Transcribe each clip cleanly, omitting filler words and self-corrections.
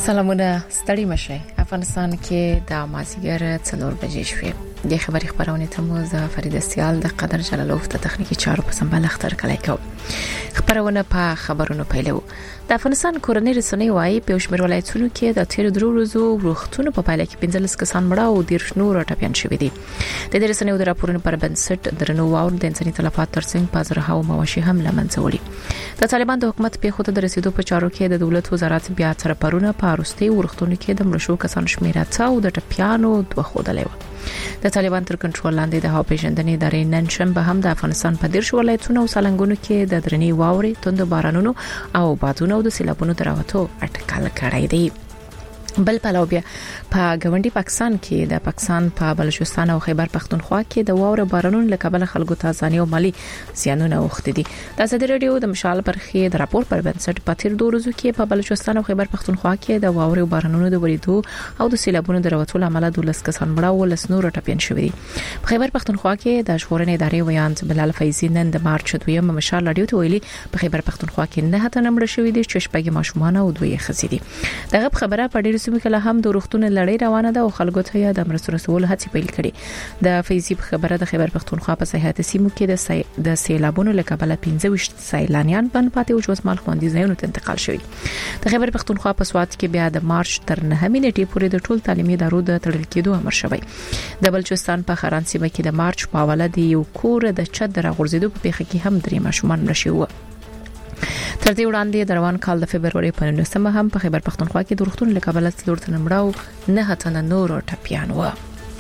سلامونه ستړي مشه. افغانستان کې د مازیګر 4 بجې شوې. د خبري خبرونه ته مو زه فرید سیال د قدر جلالوف د تخنیکی چارو په سمبال اختر کړای کو. خبرونه په خبرونو پیلو. د افغانستان کورنۍ رسنۍ وايي په شمېر ولایتونو کې د تیر درو ورځو وروختونو په پایله کې 15 کسان مړه او 10 نور ټپيان شوي دي. د دې رسنیو د راپورونو پر بنسټ درنو واور د انساني تلفات ترڅنګ په زرهاو مواشي هم لمنځه وړي. د طالبان د حکومت په خوته د رسیدو په چارو کې د دولت وزارت بیا تر پرونه په اروستي ورختونو کې د مړشو کسان شمېر اتاو د ټپيانو دوه خودلې و. د طالبان تر کنټرول لاندې د هوا پیژندنې ادارې نن شنبه هم د افغانستان په 10 ولایتونو او سالنګونو کې د درنی واوري توند بارانونو او بادونو او د سیلابونو دراوتو اټکل کړی دی. بل پلوبیا په ګوندی پاکستان کې د پاکستان په بلوچستان او خیبر پختونخوا کې د واوره بارانونو لکبل خلکو ته ځاني او مالی زیانونه وخت دي. د ازادي رادیو د مشال برخې د راپور پر بنسټ په تیر 2 ورځو کې په بلوچستان او خیبر پختونخوا کې د واوره بارانونو د وریدو او د سیلابونو دراوتو لامل 12 کسان مړه او 10 نور ټپيان شوي دي. په خیبر پختونخوا کې د ژغورنې ادارې ویاند بلال فیضی نن د مارچ 2 مشال رادیو ته ویلي په خیبر پختونخوا کې نه هته مړه شوي دي چې شپږ ماشومان او 2 خزي دي. دغه خبره په ډیر سیمو کې هم د روغتون لړۍ روانه ده او خلکو ته د مرستو رسول هڅې پیل کړي. د فیضی خبره د خیبر پختونخوا په صحت سیمو کې د سیلابونو لکبل 15 سیلانیان بن پاتې او جوسمال خوندې ځایونو ته انتقال شوي. د خیبر پختونخوا په سوات کې بیا د مارچ تر 9 نیټې پورې د ټول تعلیمي ادارو د تړل کېدو امر شوی. د بلوچستان په خران سیمه کې د مارچ په اوله د یو کور د چت راغورځېدو په پیښه کې هم 3 ماشومان مړه شوي. تر دې وړاندې د روان کال د فبرवरी په 19 هم په خیبر پختونخوا کې د روغتون لکبل 4 تن مړه او 9 تن نور ټپيان و.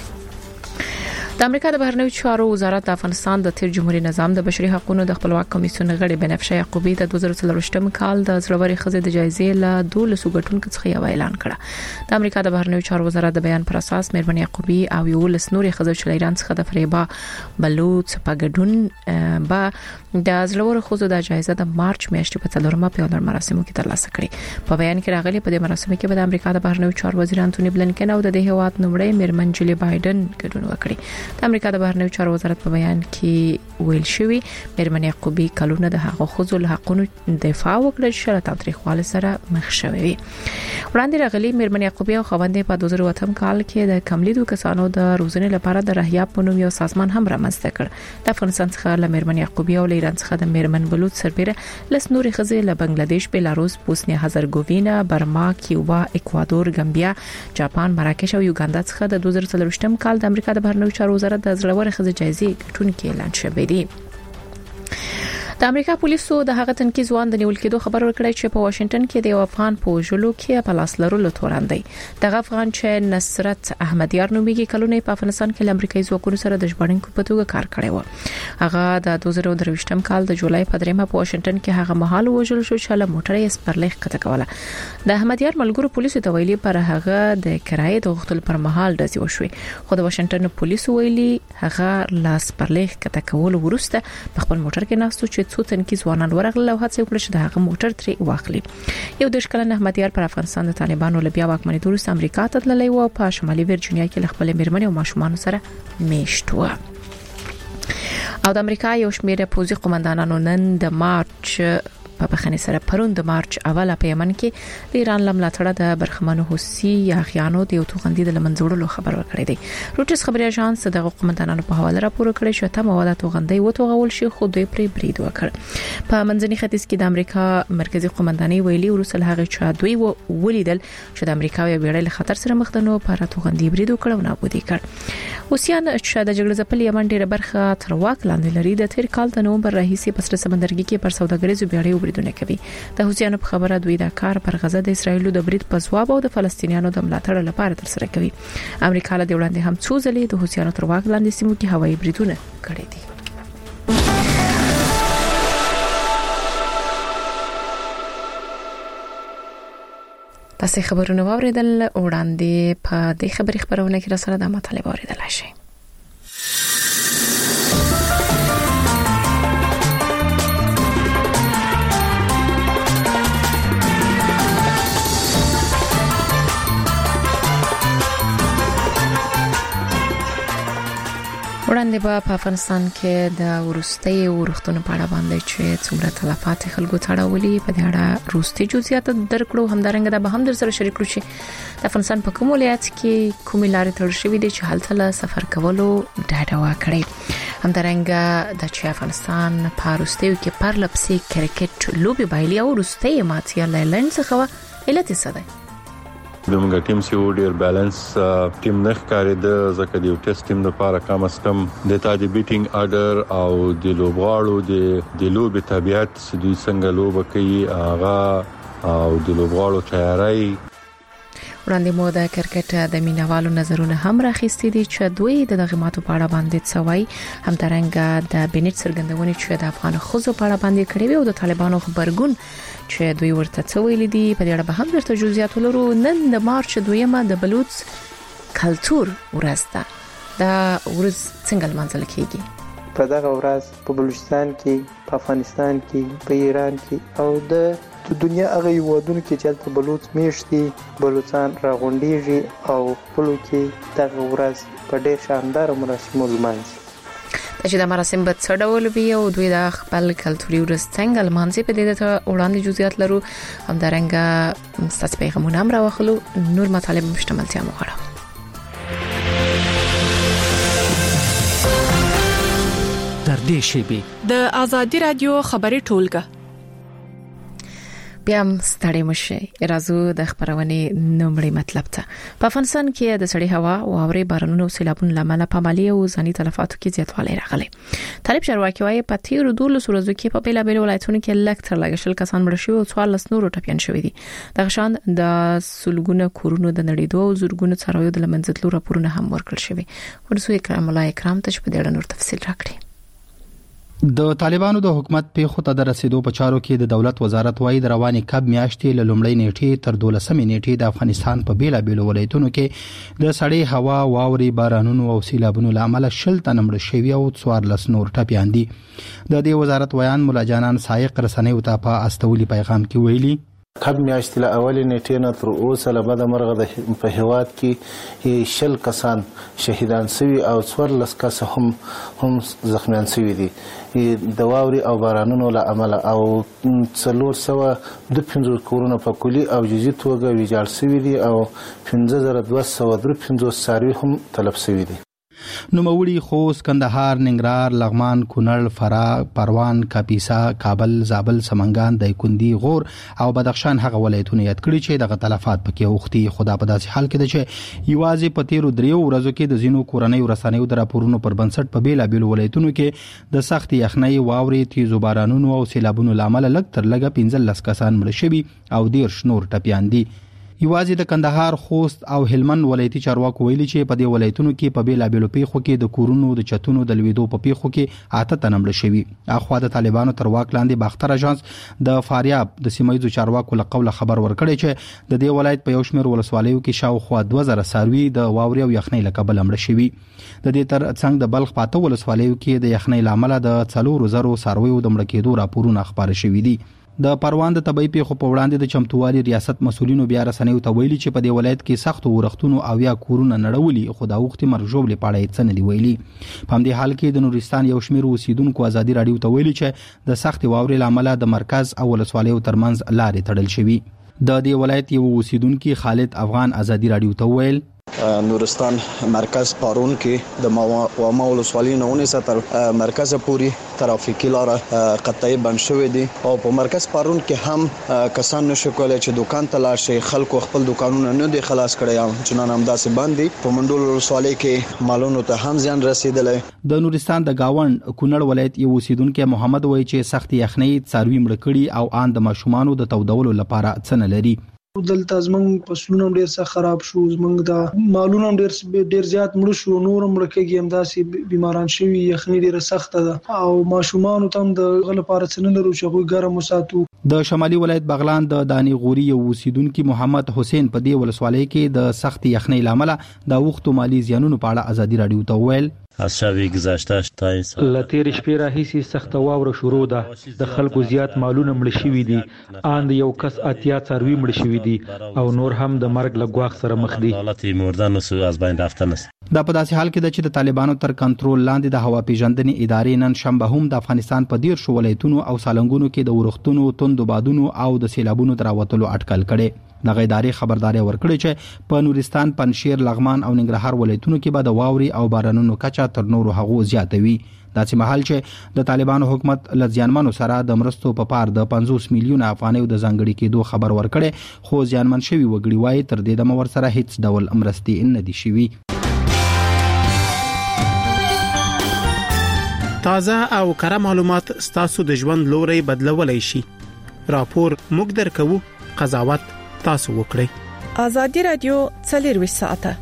د امریکا د بهرنیو چارو وزارت د افغانستان د تیر جمهوریت نظام د بشري حقوقو د خپلواک کمیسیون غړي بنفشه یعقوبی د 2023م کال د زړوري خزې د جایزې له 12 ګټونکو څخه یو اعلان کړ. د امریکا د بهرنیو چارو وزارت د بیان پر اساس مېرمن یعقوبی او یو لسنوري خزې چې ایران څخه د فریبا بلوچ په ګډون به د زړوري خزې د جایزې د مارچ میاشتې په 4مه په ولر مراسمو کې ترلاسه کړې. په بیان کې راغلي په دې مراسمو کې د امریکا د بهرنیو چارو وزیر انټونی بلنکن او د هیواد نوموړی مېرمن جولی بایدن ګډون وکړي. د امریکا د بهرنیو چارو وزارت په بیان کې ویل شوی مېرمن یعقوبی کلونه د هغو خزو له حقونو دفاع وکړه چې له تاریخوالي سره مخ شوی وي. وړاندې راغلي مېرمن یعقوبی او خوندې په 2008 کال کې د کملیدو کسانو د روزنې لپاره د رهیاب په نوم یو سازمان هم رامنځته کړ. د افغانستان څخه له مېرمن یعقوبی او ایران څخه د مېرمن بلوچ سربېره لسنوري خزې له بنگلاديش، بیلاروس، بوسنیا هرزګوینا، برما، کیوبا، اکوادور، ګامبیا، جاپان، مراکش او یوګاندا څخه د 2023م کال د امریکا د بهرنیو چارو وزارت د زړوري خزې جایزې ګټونکي اعلان شوی دی. د امریکا پولیسو د هغه تنکي ځوان د نیول کېدو خبر ورکړی چې په واشنگټن کې د یو افغان په وژلو کې په لاس لرلو تورن دی. دغه افغان چې نصرت احمدیار نومیږي کلونه په افغانستان کې امریکایي ځواکونو سره د ژباړونکو په توګه کار کړی و. هغه د 2023م کال د جولای په 3مه په واشنگټن کې هغه مهال وژل شو چې له موټرې سپرلیخ کته کوله. د احمدیار ملګرو پولیسو ته ویلي پر هغه د کرایې د غوښتل پر مهال داسې وشوي. خو د واشنگټن پولیسو ویلي هغه لا سپرلیخ کته کول ورسته په خپل موټر کې ناستو چې څو تنکي ځوانان ورغله او هڅه وکړه چې د هغه موټر ترې واخلي. یو د شکلن احمدیار پر افغانستان د طالبانو لبیا واکمنۍ وروسته امریکا ته تللی و او په شمالي ورجینیا کې خپل مېرمنې او ماشومان سره میشت و. او د امریکا یو شمېر پوځي قومندانانو نن د مارچ په بخنه سره پرون د مارچ اوله په یمن کې د ایران لملاتړه د برخمنو حوثي یاغیانو د یو توغندي د لمنځوړلو خبر ورکړی دی. روټس خبري اژانس د قومندانانو په حواله راپور کړی چې تمه واده توغندي و توغول شي خو دوی پرې برید وکړ. په منځني ختیځ کې د امریکا مرکزی قومنداني ویلي ورسل هغه چې دوی ولیدل چې د امریکا یو ویړل خطر سره مخ ده نو پر توغندي برید وکړ او نابودي کړ. حوثیان چې د جګړې ځپل یمن ډیره برخه تر واک لاندې لري د تیر کال د نومبر راهیسې په سره سمندرګي کې پر سوداګریزو بیړۍ بریدونه کوي. د حوثیانو په خبره دوی دا کار پر غزه د اسرایلو د برید په ځواب او د فلسطینیانو د ملاتړ لپاره ترسره کوي. امریکا له وړاندې هم څو ځلې د حوثیانو تر واک لاندې سیمو کې هوایي بریدونه کړي دي. تاسو خبرونه واوریدل وړاندې په دې خبري خبرونه کې را سره د مطالبه اوریدل شي. وړاندې په افغانستان کې د ورستي ورختونو په اړه باندې چې څومره تلفات خلکو تړولي په دې اړه روستي جزئیات درکړو همدارنګه د به هم در سره شریک کړو چې د افغانستان په کوم ولایت کې کومې لارې تړل شوې دي چې هلته له سفر کولو ډاډه وکړي همدارنګه د چې افغانستان په روستي کې پرلپسې کرکټ لوبي بایلي او روستي ماتیا لایلند څخه علت څه ده دموږ ټیم سی ډیر بیلانس ټیم نه ښکارېده ځکه د یو ټیسټ ټیم لپاره کم از کم د تا د بیټینګ اډر او د لوبغاړو د لوبي طبيعت چې دوی څنګه لوب کوي هغه او د لوبغاړو تیاری وړاندې مو د کرکټ د مینوالو نظرونه هم راخېستي دي چې دوی د دغه ماتو په اړه باندې څوي همدارنګه د بنټ سرګندونې چې د افغان خزو په اړه باندې کړي وي او د طالبانو خبرګون چې دوی ورته څویل دي په دې اړه به هم درته جزئیات ولرو نن د مارچ 2 د بلوچ کلچر ورځ ده دا ورځ څنګه لمانځل کیږي په دغه ورځ په بلوچستان کې په افغانستان کې په ایران کې او د دنیا هغه هیوادونو کې چې تل بلوچ میشتي بلوچستان راغونډيږي او خپل کې دغه ورځ په ډېر شاندار مراسمو لمانځي چې د مراسم په څه ډول وي او دوی د خپل کلتوري ورځ څنګه لمانځي په دې ته وړاندې جزئیات لرو همدارنګه ستاسو پیغامونه هم راوخلو نور مطالب مشتملتیا مغواړو در دې شی د آزادی رادیو خبري ټولګه بیا ستړي مشه راځو د خبرونه نومړي مطلب ته په افغانستان کې د سړې هوا او اوري بارانونو او سیلابونو لامل په مالی او ځاني تلفاتو کې زیاتوالی راغلی طالب چارواکي وايي په تیر 12 ورځو کې په بیلا بیل ولایتونو کې لکټر لګشل کسان مړ شوي او 14 نور ټپيان شوي دي د غشان د سلګونه کورونو د نړیدو او زورګونو څارویو د لمنځتلو راپورونه هم ورکړل شوي ورسوي کرام الله اکرام ته په ډېر نور تفصیل راکړي د طالبانو د حکومت په خطه د رسیدو په چارو کې د دولت وزارت وايي د رواني کب میاشتې له لومړۍ نیټې تر 12مې نیټې د افغانستان په بیلا بیل ولایتونو کې د سړې هوا واوري بارانونو او سیلابونو لامل شل تنمړ شوی او 14 نور ټپيان دي د دې وزارت ویان مولا جانان سایق رسنیو ته په استولي پیغام کې ویلي کب میاشتې له اولې نیټې نه تر اوسه له بده مرغه په هیواد کې شل کسان شهیدان شوي او 14 کس هم زخمیان شوي دي د واوري او بارانونو له امله او 452 کورونه په کلی او جزئي توګه ویجاړ شوي دي او 5253 څاروي هم تلف شوي دي نوموړي خوست کندهار ننګرهار لغمان کونړ فراه پروان کاپیسا کابل زابل سمنګان دایکندي غور او بدخشان هغه ولایتونه یاد کړي چې دغه تلفات پکې وختي خدا په داسې حال کې ده چې یوازې په تیرو 3 ورځو کې د زینو کورنۍ ورسانیو د راپورونو پر بنسټ په بیلا بیل ولایتونو کې د سخت یخنۍ واوري تیزو بارانونو او سیلابونو لامل لږ تر لږه 15 کسان مړ شوي او 10 نور ټپيان دي یوازې د کندهار خوست او هلمند ولایتي چارواکو ویلي چې په دې ولایتونو کې په بیلا بیلو پیښو کې د کورونو د چتونو د لویدو په پیښو کې 8 تنمړ شوي اخوا د طالبانو تر واک لاندې باختر اژانس د فاریاب د سیمایي چارواکو له قوله خبر ورکړی چې د دې ولایت په یو شمېر ولسوالیو کې شاوخوا 2000 څاروي د واوري او یخنۍ له کبله مړ شوي د دې تر څنګ د بلخ پاته ولسوالیو کې د یخنۍ لامل د 4000 څارویو د مړ کېدو راپورونه خبره شوي دي د پروان د طبي پیښو په وړاندې د چمتووالي ریاست مسولینو بیا رسنیو ته ویلي چې په دې ولایت کې سخت ورښتونو او یا کورونه نړولي خو دا وخت مرجوب لپاره یې څه نه دی ویلي په همدې حال کې د نورستان یو شمېر اوسیدونکو ازادي رادیو ته ویلي چې د سخت واوري لامل د مرکز او ولسوالیو ترمنځ لارې تړل شوي د دې ولایت یو اوسیدونکو خالد افغان ازادي رادیو ته ویل نورستان مرکز پارون کې د واما ولسوالۍ نه 19 تر مرکز پوری ترافیکي لار قطعي بند شوې دي او په مرکز پارون کې هم کسان نشو کولای چې دکان ته لاړ شي خلکو خپل دکانونه نه دي خلاص کړي چنان هم داسې باندې په منډول ولسوالۍ کې مالونو ته هم ځان رسیدلې د نورستان د گاوند کونړ ولایت یو اوسیدونکو محمد وایي چې سخت یخنۍ څاروي مړ کړي او آن د ماشومانو د تودولو لپاره څه نه لري دلته زمنګ فصلونه ډیر څه خراب شو زمنګ د مالونه ډیر زیات مړ شو نور مړ کېږي هم داسې بیماران شوي یخنۍ ډیر سخت ده او ماشومان تم د غل لپاره څنګه لرو چې غوي ګرم وساتو د شمالي ولایت بغلان د دانی غوري یو اوسیدونکو محمد حسین په دې ولسوالۍ کې د سخت یخنۍ لامل د وختو مالی زیانونو په اړه ازادي رادیو ته ویل از شب گذشته تا این ساعت لتیر شپې راهیسي سخت واوره شروع ده. د خلکو زیات مالونه مړ شوي دي. ان یو کس اتیا څاروي مړ شوي دي او نور هم د مرګ له ګواښ سره مخ دي. حالت مردن و از بین رفتن است. دا په داسې حال کې ده چې د طالبانو تر کنټرول لاندې د هوا پیژندنې ادارې نن شنبه هم د افغانستان په 13 ولایتونو او سالنګونو کې د ورښتونو، توندو بادونو او د سیلابونو دراوتلو اټکل کړي. دغه ادارې خبرداري ورکړې چې په نورستان، پنجشیر، لغمان او ننګرهار ولایتونو کې به د واوري او بارانونو کچه تر نورو هغو زیاته وي. داسې مهال چې د طالبانو حکومت لزیانمنو سره د مرستو په پار د 50 میلیون افغانیو د ځانګړي کېدو خبر ورکړي، خو زیانمن شوي وګړي وایي تر دې دمه ورسره هیڅ ډول مرستې نه دي شوي. تازه او کره معلومات ستاسو د ژوند لوري بدلولای شي. راپور موږ درکو، قضاوت تاسو وکړئ. ازادي رادیو 24 ساعته.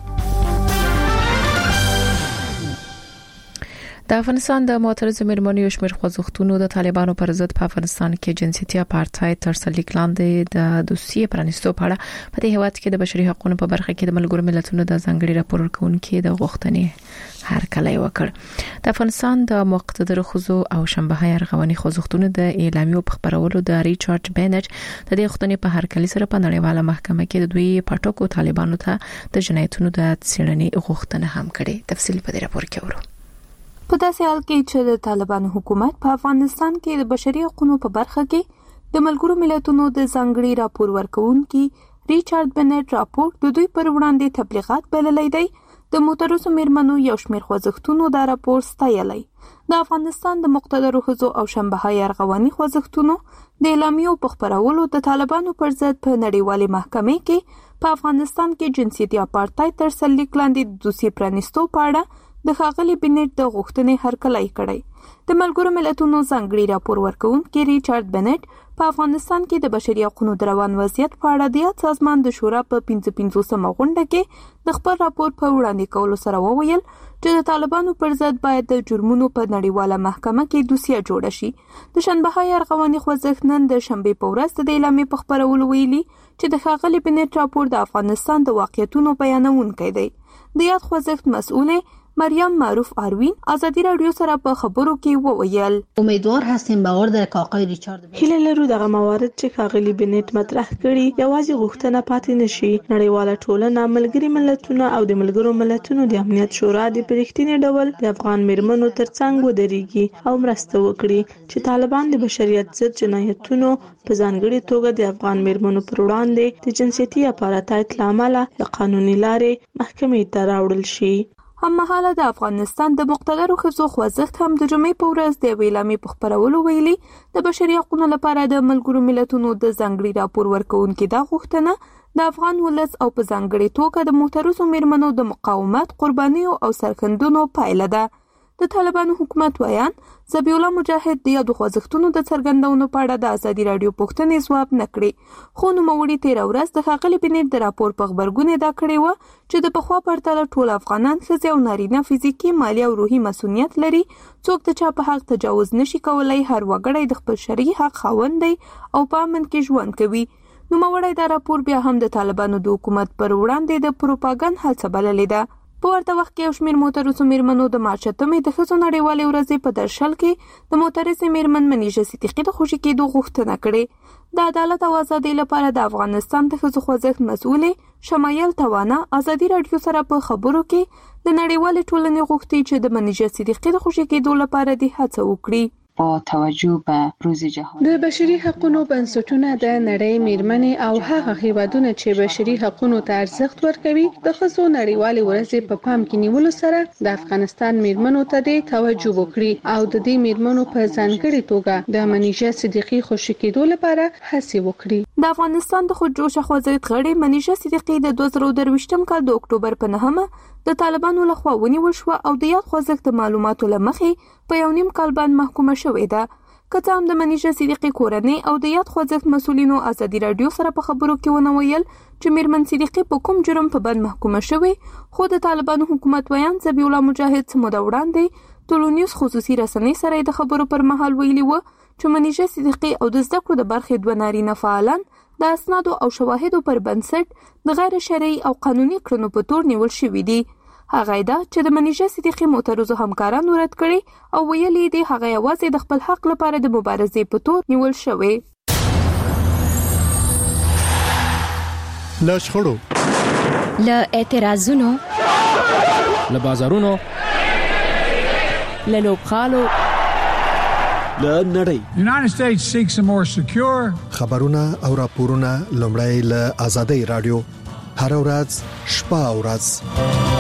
د افغانستان د معترض میرمنو یو شمېر خوځښتونو د طالبانو پر ضد په افغانستان کې جنسیتي اپارټاید تر سرلیک لاندې د دوسیې پرانیستو په اړه په دې هیواد کې د بشري حقوقو په برخه کې د ملګرو ملتونو د ځانګړي راپور ورکونکو د غوښتنې هرکلی وکړ. د افغانستان د مقتدر خزو او شنبه ارغواني خوځښتونو د اعلامیو په خبرولو د ریچارډ بینټ د دې غوښتنې په هرکلی سره په نړیواله محکمه کې د دوی پټوکو طالبانو ته د جنایتونو د څېړنې غوښتنه هم کړې. تفصیل په دې راپور کې ورو. په داسې حال کې چې د طالبانو حکومت په افغانستان کې د بشري حقوقو په برخه کې د ملګرو ملتونو د ځانګړي راپور ورکونکو ریچارډ بینټ راپور د دوی پر وړاندې تبلیغات بللی دی، د معترضو میرمنو یو شمېر خوځښتونو دا راپور ستایلی. د افغانستان د مقتدرو ښځو او شنبه ارغواني خوځښتونو د اعلامیو په خبرولو د طالبانو پر ضد په نړیوالې محکمې کې په افغانستان کې جنسیتي اپارټاید تر سرلیک لاندې د دوسیې پرانیستو په اړه د ښاغلي بینټ د غوښتنې هرکلی کړی. د ملګرو ملتونو ځانګړي راپور ورکونکي ریچارډ بینټ په افغانستان کې د بشري حقوقو د روان وضعیت په اړه د یاد سازمان د شورا په 55مه غونډه کې د خپل راپور په وړاندې کولو سره وویل چې د طالبانو پر ضد باید د جرمونو په نړیواله محکمه کې دوسیه جوړه شي. د شنبه ارغواني خوځښت نن د شنبې په ورځ د اعلامیې په خبرولو ویلي چې د ښاغلي بینټ راپور د افغانستان د واقعیتونو بیانونکی دی. د یاد خوځښت مسؤله مریم معروف اروین ازادي رادیو سره په خبرو کې وویل امیدوار هستیم باور در کاکای ریچارد هیله لرو دغه موارد چې ښاغلي بینټ مطرح کړي یوازې غوښتنه پاتې نشي. نړیواله ټولنه، ملګري ملتونه او د ملګرو ملتونو د امنیت شورا د پرېښتنې ډول د افغان میرمنو ترڅنګ ودرېږي او مرسته وکړي چې طالبان د بشریت ضد جنایتونو په ځانګړي توګه د افغان میرمنو پر وړاندې د جنسیتي اپارټاید لامل د قانوني لارې محکمې ته راوړل شي. هممهاله د افغانستان د مقتدرو ښځو خوځښت هم د جمعې په ورځ د اعلامیې په خبرولو ویلي د بشري حقوقو لپاره د ملګرو ملتونو د ځانګړي راپور ورکونکو دا غوښتنه د افغان ولس او په ځانګړي توګه د معترضو میرمنو د مقاومت، قربانیو او سرښندنو پایله ده. د طالبانو حکومت ویان ذبیح الله مجاهد د یادو خوځښتونو د څرګندونو په اړه د ازادي رادیو پوښتنې ځواب نه کړي، خو نوموړي تیر ورځ د ښاغلي بینټ د راپور په خبرګون ادا کړې و چې د پخوا پرتله ټول افغانان ښځې او نارینه فزیکي، مالی او روحي مسؤلیت لري. څوک د چا په حق تجاوز نشي کولای، هر وګړی د خپل شرعي حق خاوند دی او په امن کې ژوند کوي. نوموړي دا راپور بیا هم د طالبانو د حکومت پر وړاندې د پروپاګاندا هڅه بللې ده. په ورته وخت کې یو شمېر معترضو میرمنو د مارچ 8 د ښځو نړیوالې ورځې په درشل کې د معترضې میرمن منیژه صدیقي د خوشي کېدو غوښتنه کړې. د عدالت او ازادۍ لپاره د افغانستان د ښځو خوځښت مسؤلې شمایل توانا ازادي رادیو سره په خبرو کې د نړیوالې ټولنې غوښتي چې د منیژه صدیقي د خوشي کېدو لپاره د هڅه وکړي. با توجه به روز جهانی د بشري حقوقو بنسټونه د نړۍ میرمنې او هغه هیوادونه چې بشري حقوقو ته ارزښت ورکوي د ښځو نړیوالې ورځې په پام کې نیولو سره د افغانستان میرمنو ته د توجه وکړي او د دې میرمنو په ځانګړي توګه د منیژه صدیقي خوشي کېدو لپاره هڅه وکړي. د افغانستان د خودجوشه خوځښت غړي منیژه صدیقي د 2023 کال د اکتوبر په 9 د طالبانو لخوا ونیول شو او د یاد خوځښت د معلوماتو لمخې په 1.5 کال باندې محکومه شوې ده. که هم د منیژه صدیقي کورنۍ او د یاد خوځښت مسولینو ازادي رادیو سره په خبرو کې ونه ویل چې میرمن صدیقي په کوم جرم په بند محکومه شوې، خو د طالبانو حکومت ویان ذبیح الله مجاهد څه موده وړاندې ټولنیز خصوصي رسنۍ سره د خبرو پر مهال ویلي و چې منیژه صدیقي او د زده کړو د برخې 2 نارینه فعالان د اسنادو او شواهدو پر بنسټ د غیر شرعي او قانوني کړنو په تور نیول شوي دي. هغه دا چې د منیژه صدیقي معترضو همکارانو رد کړي او ویلي دي هغه یوازې د خپل حق لپاره د مبارزې په تور نیول شوی. له شخړو، له اعتراضونو، له بازارونو، له لوبغالو، له نړۍ. United States seeks a more secure. خبرونه او راپورونه لومړی له آزادۍ رادیو هر ورځ شپه او ورځ.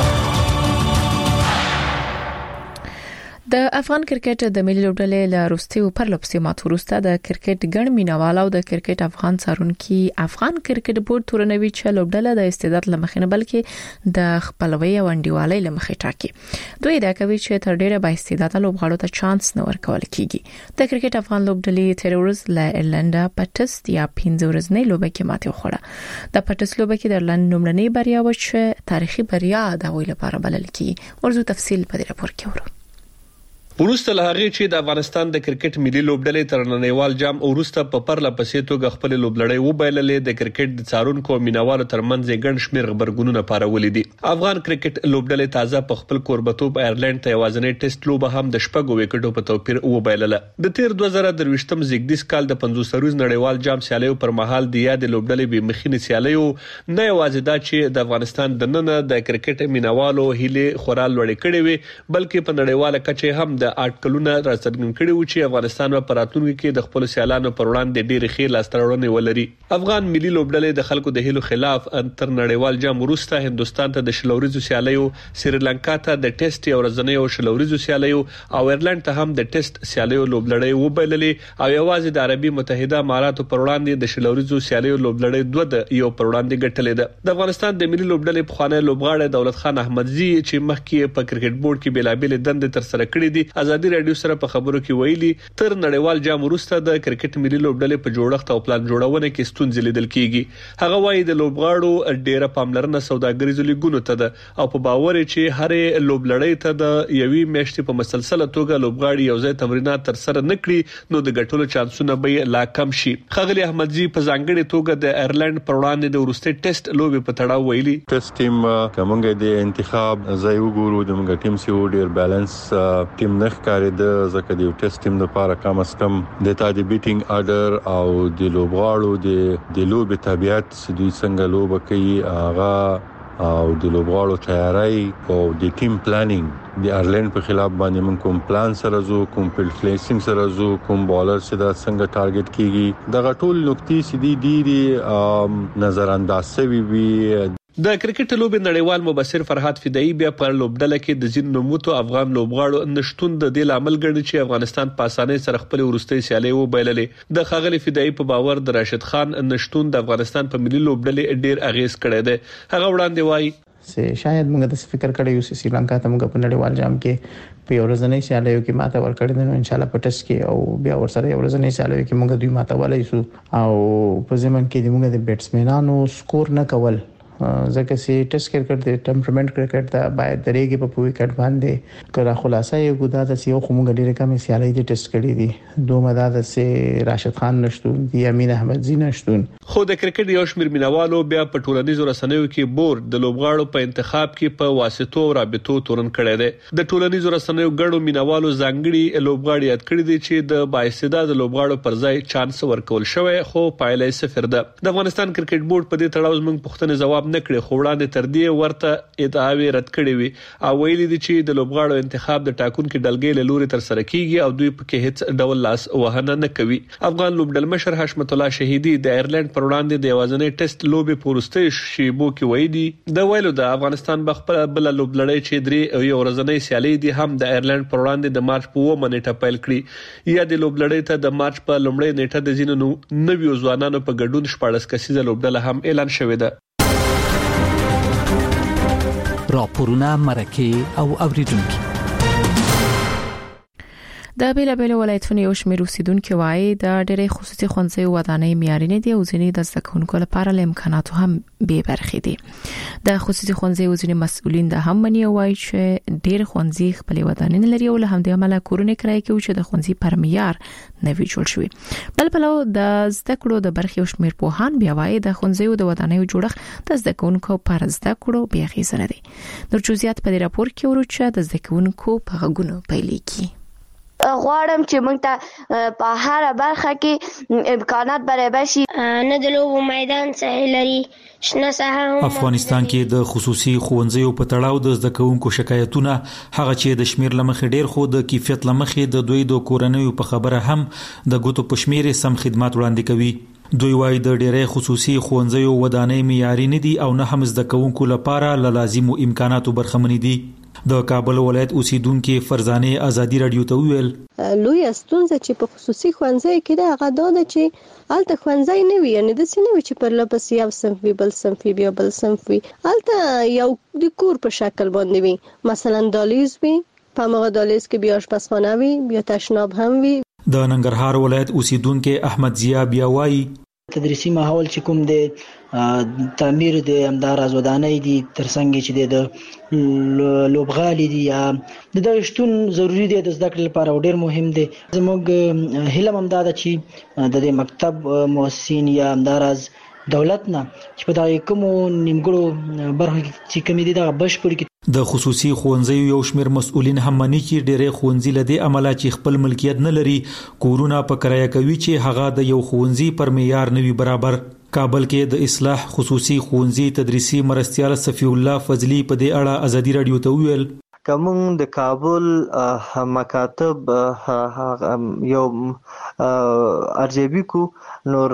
د افغان کرکټ د ملي لوبډلې له روستي او پرلپسې ماتو وروسته د کرکټ ګڼ مینوال او د کرکټ افغان څارونکو افغان کرکټ بورډ تورنوي چې لوبډله د استعداد لمخې نه بلکې د خپلوي او انډیوالۍ لمخې ټاکي. دوی دا کوي چې تر ډیره با استعداد لوبغاړو ته چانس نه ورکول کیږي. د کرکټ افغان لوبډلې تیرورز له ایرلند پټست یا 15 ورځې لوبه کې ماتې وخوړه. د پټست لوبه کې د ایرلند نومړنۍ بریا و چې تاریخي بریا د ویل لپاره بلل کیږي. ورزو تفصیل په دې راپور کې ورو. ورسته له هغه چې د افغانستان د کرکټ ملي لوبډلې تر نړیوال جام ورسته په پرله پسې توګه خپل لوبلړۍ وبایللې د کرکټ د څارونکو مینوالو ترمنځ ګڼ شمېر خبرګونونه پارولې دي. افغان کرکټ لوبډلې تازه په خپل کوربتوب ایرلند ته یوازینی ټیسټ لوبه هم د شپږو وکټو په توپیر وبایلله. د تیر 2023م زیږدیز کال د 50 سروز نړیوال جام سیالیو پر مهال د یاد لوبډلې به مخینه سیالیو نه یوازې دا چې د افغانستان د نن د کرکټ مینوالو هیله خورال لوړې کړې وي بلکې په نړیواله کچه هم د اټکلونه راڅرګند کړي و چې افغانستان په راتلونکي کې د خپل سیالانو پر وړاندې ډېر ښه لاستهراوړنې ولري. افغان ملي لوبډلې د خلکو د هیلو خلاف تر نړیوال جام وروسته هندستان ته د شلوريزو سیالیو، سریلانکا ته د ټیسټ یو ورځنی او شلوريزو سیالیو او ایرلند ته هم د ټیسټ سیالیو لوبډلې وبایللې او یوازې د عربي متحده اماراتو پر وړاندې د شلوريزو سیالیو لوبډلې دوه د یو پر وړاندې ګټلې ده. د افغانستان د ملي لوبډلې په خوانی لوبغاړی دولت خان احمدزي چې مخکې په کرکټ بورډ کې بلابل دندې تر سره کړې دي ازادي رادیو سره په خبرو کې ویلي تر نړیوال جام وروسته د کرکټ ملي لوبډلې په جوړښت او پلان جوړونه کې ستونزې لیدل کیږي. هغه وایي د لوبغاړو ډیره پاملرنه سوداګریزو لیګونو ته ده او په باور چې هر لوبلړۍ ته د یوې میاشتې په مسلسله توګه لوبغاړي یو ځای تمرینات تر سره نکړي نو د ګټلو چانسونه به لا کم شي. خغلی احمدزي په ځانګړي توګه د ایرلند پر وړاندې د ورسته ټیسټ لوبي په تړاو ویلي ټیسټ ټیم کومګه د انتخاب ځای وګورو د موږ ټیم سی ډیر بیلانس ټیم نه ښکاري د ځکه د ټیسټ ټیم لپاره کم از کم د تا د بیټینګ اډر او د لوبغاړو د لوبي طبيعت دوی څنګه لوبه کوي هغه او د لوبغاړو تیاری او د ټیم پلانینګ د ایرلند په خلاف باندې من کوم پلان سره زو کوم فیلډ پلیسینګ سره زو کوم بالر سره څنګه ټارګټ کیږي دغه ټول نقطې سدي ډيري نظر انداز شوی وي. د کرکټ لوبې نړیوال مبصر فرحات فدایي بیا په لوبډله کې د ځین نوموتو افغان لوبغاړو نشټون د دې لامل ګڼي چې افغانستان په اسانۍ سره خپل ورستۍ سیالي وبایللې. د خغلی فدایي په باور د راشد خان نشټون د افغانستان په ملي لوبډلې ډیر اغیز کړی دی. هغه وړاندې وایي چې شاید موږ د فکر کړی یو چې سریلانکا ته موږ په نړیوال جام کې په ورځنۍ سیالیو کې ماته ورکړی نو ان شاء الله په ټیسټ کې او بیا ورسره ورځنۍ سیالیو کې موږ دوی ماته ولای شو او په ځمن کې موږ د بیټسمنانو سکور نه کول ځکه چې ټیسټ کرکټ د ټمپرمنټ کرکټ ته باید درېږي په وکټ باندې کله خلاصه یو ګدا د سیو خو موږ ډیره کم سیالي د ټیسټ کړی دي دوه مدد سه راشد خان نشټون دی امین احمدزي نشټون. خو د کرکټ یو شمیر مینوالو بیا په ټولنیزو رسنیو کې بورډ د لوبغاړو په انتخاب کې په واسطو او رابطو تورن کړی دی. د ټولنیزو رسنیو ګڼو مینوالو ځانګړي لوبغاړي یاد کړی دي چې د بااستعداد لوبغاړو پر ځای چانس ورکول شوی خو پایله صفر ده. د افغانستان کرکټ بورډ په دې تړاو زموږ پوښتنه جواب نه کړي خو وړاندې تر دې ورته ادعاوی رد کړې وي او ویلي دي چې د لوبغاړو انتخاب د ټاکونکو ډلګۍ له لوري تر سره کیږي او دوی په کې هیڅ ډول لاس وهنه نه کوي. افغان لوبډل مشر حشمت الله شهیدی د ایرلند پر وړاندې د یوازینی ټیسټ لوبي پورسته شیبو کې ویلي د ویلو د افغانستان بخپل بل لوبلړۍ چې درې یو ورځنۍ سیالي دي هم د ایرلند پر وړاندې د مارچ په 9 نیټه پیل کړي یا د لوبلړۍ ته د مارچ په لومړۍ نیټه د زینو نویو ځوانانو په ګډون 14 کسیزه لوبډله هم اعلان شوې ده. راپورونه مرکه او اوریدونکو د بیلابل ولایتونو یو شمېر اوسیدونکو وایي د ډېرې خصوصي ښوونځي ودانۍ معیاري نه دي او ځینې د زده کوونکو لپاره له امکاناتو هم بې برخې دي. د خصوصي ښوونځي ځینې مسؤلین د هم مني وایي چې ډېر ښوونځي خپل ودانۍ نه لري او له همدې امله کورونه کرایه کوي چې د ښوونځي پر معیار نه وي جوړ شوی. بل پلو د زده کړو د برخې او شمېر پوهان بیا وایي د ښوونځي د ودانۍ جوړښت د زده کوونکو پر زده کړو بیا غیزه نه دي. نور جزئیات په دې راپور کې ورچې د زده کوونکو په غوږونو پیلېږي. غواړم چې موږ ته په هر برخه کې امکانات برابر شي. نه د لوبو میدان صحیح لري، شنه ساحه. افغانستان کې د خصوصي ښوونځیو په تړاو د زده کوونکو شکایتونه هغه چې د شمیر لمخې ډیر خو د کیفیت لمخې د دوی د کورنیو په خبره هم د ګوتو په شمیر سم خدمات وړاندې کوي. دوی وايي د ډېرې خصوصي ښوونځیو ودانۍ معیاري نه دي او نه هم زده کوونکو لپاره لازمو امکاناتو برخمن دي. د کابل ولایت اوسیدونکو فرزانه ازادي رادیو ته ویل لوی ستونزه چې په خصوصي ښوونځي کې د هغه د چې الته ښوونځي نه وي، یعنی د سینې چې پر لپس یو صنف وي بل صنف وي بیا بل صنف وي، الته یو د کور په شکل باندې وي، مثلا دالیز وي، په هغه دالیز کې بیا آشپزخانه وي بیا تشناب هم وي. د ننګرهار ولایت اوسیدونکو احمد ضیا بیا وایي تدریسي ماحول چې کوم د تعمیر د امدار ودانۍ دي ترڅنګ چې د لوبغالي دي یا د دشتون ضروری دي د زده کړې لپاره ډېر مهم دي. زموږ هیله هم دا ده چې د مکتب مؤسسین یا امدارز دولت نه چې په دغه کوم نیمګړو برخو چې کوم دي دا بشپړ کې د خصوصي ښوونځیو یو شمېر مسؤلین هم مني چې ډېرې ښوونځي لدی عمله چې خپل ملکیت نه لري کورونه په کرایه کوي چې هغه د یو ښوونځي پر معیار نه وي برابر. کابل کې د اصلاح خصوصي ښوونځي تدریسي مرستیال صفی الله فضلی په دې اړه ازادي رادیو ته ویل کوم د کابل مکاتب یو ارجبی کو نور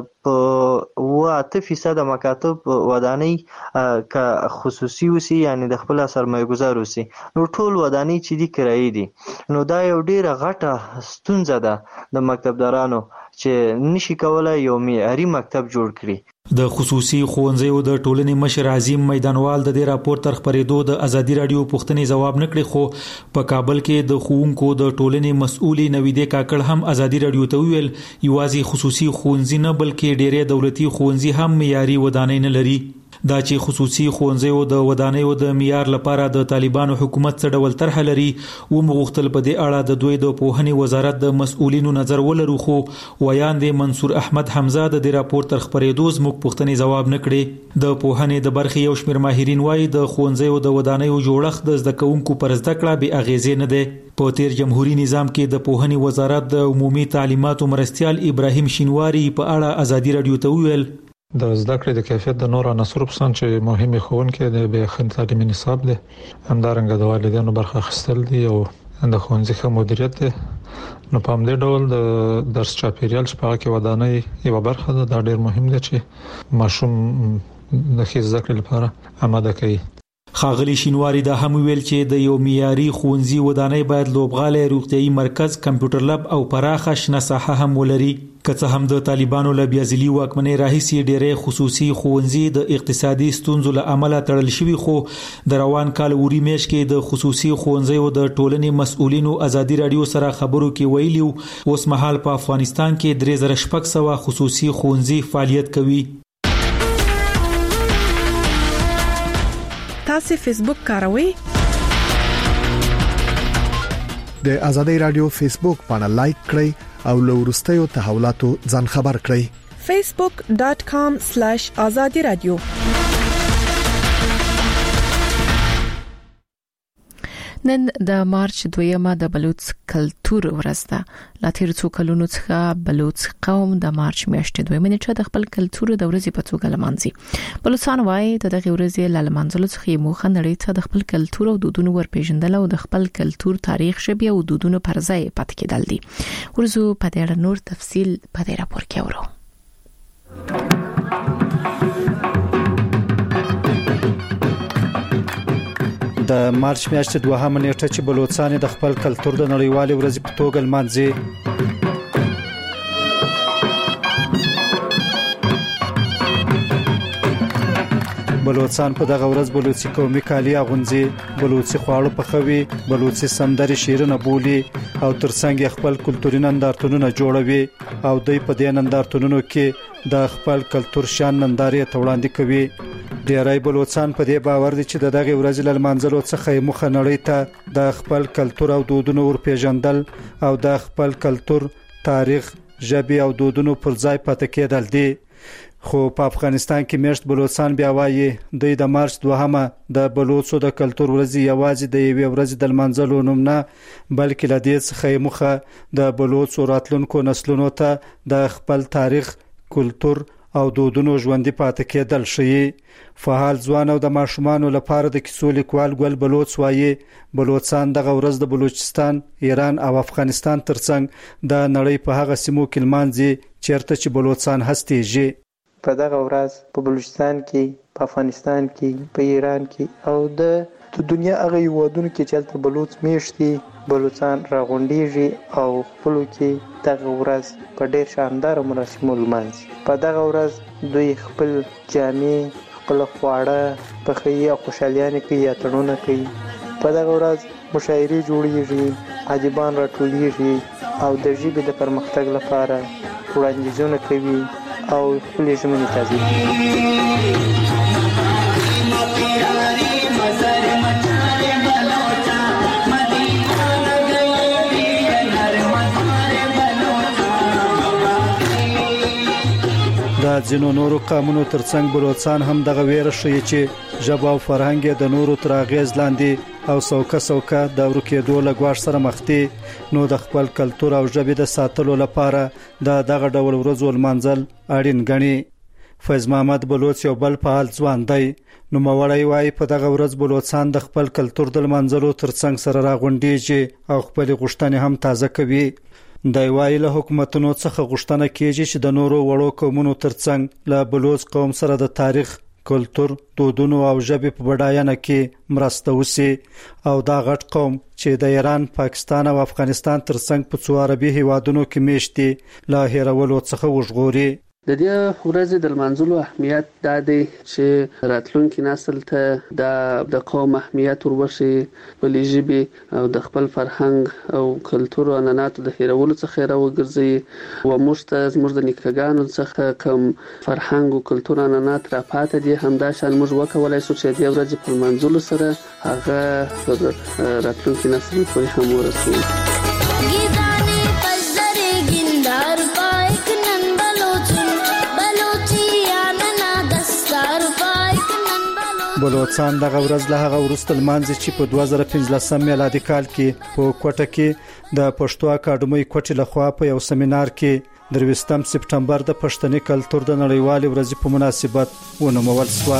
په 8% مکاتب ودانۍ ک خصوصي وسی یعنی د خپل سرمایه گذار وسی نو ټول ودانۍ چې دي کرایي دي. نو دا یو ډیره غټه ستونزه ده د مکتبدارانو چې نشي کولای یو معیاري مکتب جوړ کړي. د خصوصي ښوونځیو د ټولنې مشر عظیم میدانوال د دې راپور تر خبرېدو د ازادي رادیو پوښتنې جواب نکړي، خو په کابل کې د ښوونکو د ټولنې مسؤلې نویدې کاکړ هم ازادي رادیو ته ویل یوازې خصوصي ښوونځي نه بلکې ډېرې دولتي ښوونځي هم معیاري ودانۍ نه لري. دا چې خصوصي ښوونځیو د ودانیو د معیار لپاره د طالبانو حکومت څه ډول طرح لري و مغختل په دې اړه د دوی د پوهنې وزارت د مسؤلینو نظر ولرو، خو ویاند منصور احمد حمزه د دې راپور تر خبرېدو زموږ پوښتنې جواب نکړي. د پوهنې د برخې یو شمېر ماهرین وایي د ښوونځیو د ودانیو جوړښت د زده کوونکو پر زده کړه بې اغېزې نه دی. په تیر جمهوریت نظام کې د پوهنې وزارت د عمومي تعلیماتو مرستیال ابراهیم شینواری په اړه ازادي رادیو ته ویل د زده کړې د کیفیت د نور عناصرو په څنډه چې مهمه ښوونکې د بهخند تعلیمي نصاب دی همدارنګه د والدینو برخه اخیستل دي او د ښوونځي ښه مدیریت دی. نو په همدې ډول د درس چاپیریال چې په هغه کې ودانۍ یو برخه ده دا ډېر مهم دی چې ماشوم د ښه زده کړې لپاره آماده کوي. خاغلی شینواری دا هم ویل چې د یو معیاري ښوونځي ودانۍ باید لوبغالی روغتیايي مرکز کمپیوټر لب او پراخه شنه ساحه هم ولري. که څه هم د طالبانو له بیازلي واکمنۍ راهیسې ډېرې خصوصي ښوونځي د اقتصادي ستونزو له امله تړل شوي، خو د روان کال وری میاشت کې د خصوصي ښوونځیو د ټولنې مسؤلینو ازادي رادیو سره خبرو کې ویلي اوس مهال په افغانستان کې 3600 خصوصي ښوونځي فعالیت کوي. تاسو فیسبوک کاروئ؟ د ازادي رادیو فیسبوک باندې لایک کړئ او له وروستیو تحولاتو ځان خبر کړئ. facebook.com/azadi radio. نن د مارچ 2 د بلوچ کلتور ورځ ده. لا تیر څو کلونو څخه بلوچ قوم د مارچ میاشتې 2 نیټه د خپل کلتور د ورځې په توګه لمانځي. بلوچستان وايي د دغه ورځې لمانځلو څخه موخه نړۍ ته د خپل کلتور او دودونو ورپېژندل او د خپل کلتور تاریخ ژبه او دودونو پر ځای پاتې کېدل دي. ورزو په دې اړه نور تفصیل په دې راپور کې اورو. د مارچ میاشتې 2 نیټه چې بلوچستان د خپل کلتور د نړیوالې ورځې په توګه لمانځي. بلوچستان په دغه ورځ بلوچي قومي کالي اغوندي، بلوچي خواړه پخوي، بلوچي سندري شیرونه بولي او ترڅنګ خپل کلتوري نندارتونونه جوړوي او دوی په دې نندارتونونو کې د خپل کلتور شان نندارې ته وړاندې کوي. ډیری بلوچستان په دې باور دي چې دغه ورځ له منځلو څخه مخه نړۍ ته د خپل کلتور او دودونو ورپېژندل او د خپل کلتور، تاریخ، ژبه او دودونو پر ځای پاتې کېدل دي. خو په افغانستان کې میشت بلوچستان بیا وایي د مارچ 2 د بلوچو د کلتور ورځ یوازې د یوې ورځې د منځلو نوم نه، بلکې له دې څخه مخه د بلوچو راتلونکو نسلونو ته د خپل تاریخ، کلتور او دودونو ژوندۍ پاتې کېدل شي. فعال ځوان او د ماشومانو لپاره د کیسو لیکوال ګل بلوچ وایي بلوچستان دغه ورځ د بلوچستان، ایران او افغانستان ترڅنګ د نړۍ په هغه سیمو کې لمانځي چیرته چې بلوچستان هستيږي. په دغه ورځ په بلوچستان کې، په افغانستان کې، په ایران کې او د دنیا هغه هیوادونو کې چې هلته بلوچ میشتي بلوچستان راغونډیږي او خپلو کې دغه ورځ په ډېر شاندار مراسمو لمانځي. په دغه ورځ دوی خپل جامې، خپل خواړه پخوي او خوشحالیانې کوي یا تړونه کوي. په دغه ورځ مشاعرې جوړیږي، ادیبان راټولیږي او د ژبې د پرمختګ لپاره وړاندیزونه کوي او خپل ژمنې تعقیبوي. د ځینو نورو قومونو ترڅنګ بلوچستان هم دغه ویره شي چې ژبه او فرهنګ د نورو تر اغیز لاندې او څوکه د ورکېدو له ګواښ سره مخ دي. نو د خپل کلتور او ژبې د ساتلو لپاره دغه ډول ورځو لمانځل اړین ګڼي. فیض محمد بلوچ یو بل فعال ځوان دی. نو مولوی وايي په دغه ورځ بلوچستان د خپل کلتور د لمانځلو ترڅنګ سره راغونډيږي او خپل غوښتنې هم تازه کوي. د وایي له حکومتونو څخه غوښتنه کیږي چې د نورو وړو قومونو ترڅنګ له بلوچ قوم سره د تاریخ، کلتور، دودونو او ژبې په بډاینه کې مرسته وشي او دا غټ قوم چې د ایران، پاکستان او افغانستان ترڅنګ په څو عربي هیوادونو کې میشتي له هیرولو څخه وژغوري. د دې ورځې د لمانځلو اهمیت دا دی چې راتلونکي نسل ته د قوم اهمیت ورورشي، خپل ژبې او د خپل فرهنګ او کلتور او عنعناتو د هیرولو څخه راوګرځي او موږ ته زموږ د نیکهګانو څخه کوم فرهنګ او کلتور عنعنات را پاتې دي، همدا شان موږ وکولای شو چې د ورځې په لمانځلو سره هغه پر راتلونکي نسل پورې هم ورسوو. بلوچستان دغه ورځ له هغه وروسته لمانځي چې په 2015 میلادي کال کې په کوټه کې د پښتو اکاډمۍ کوټې لخوا په یو سیمینار کې 23 سپټمبر د پښتني کلتور د نړیوالې ورځې په مناسبت ونومول شو.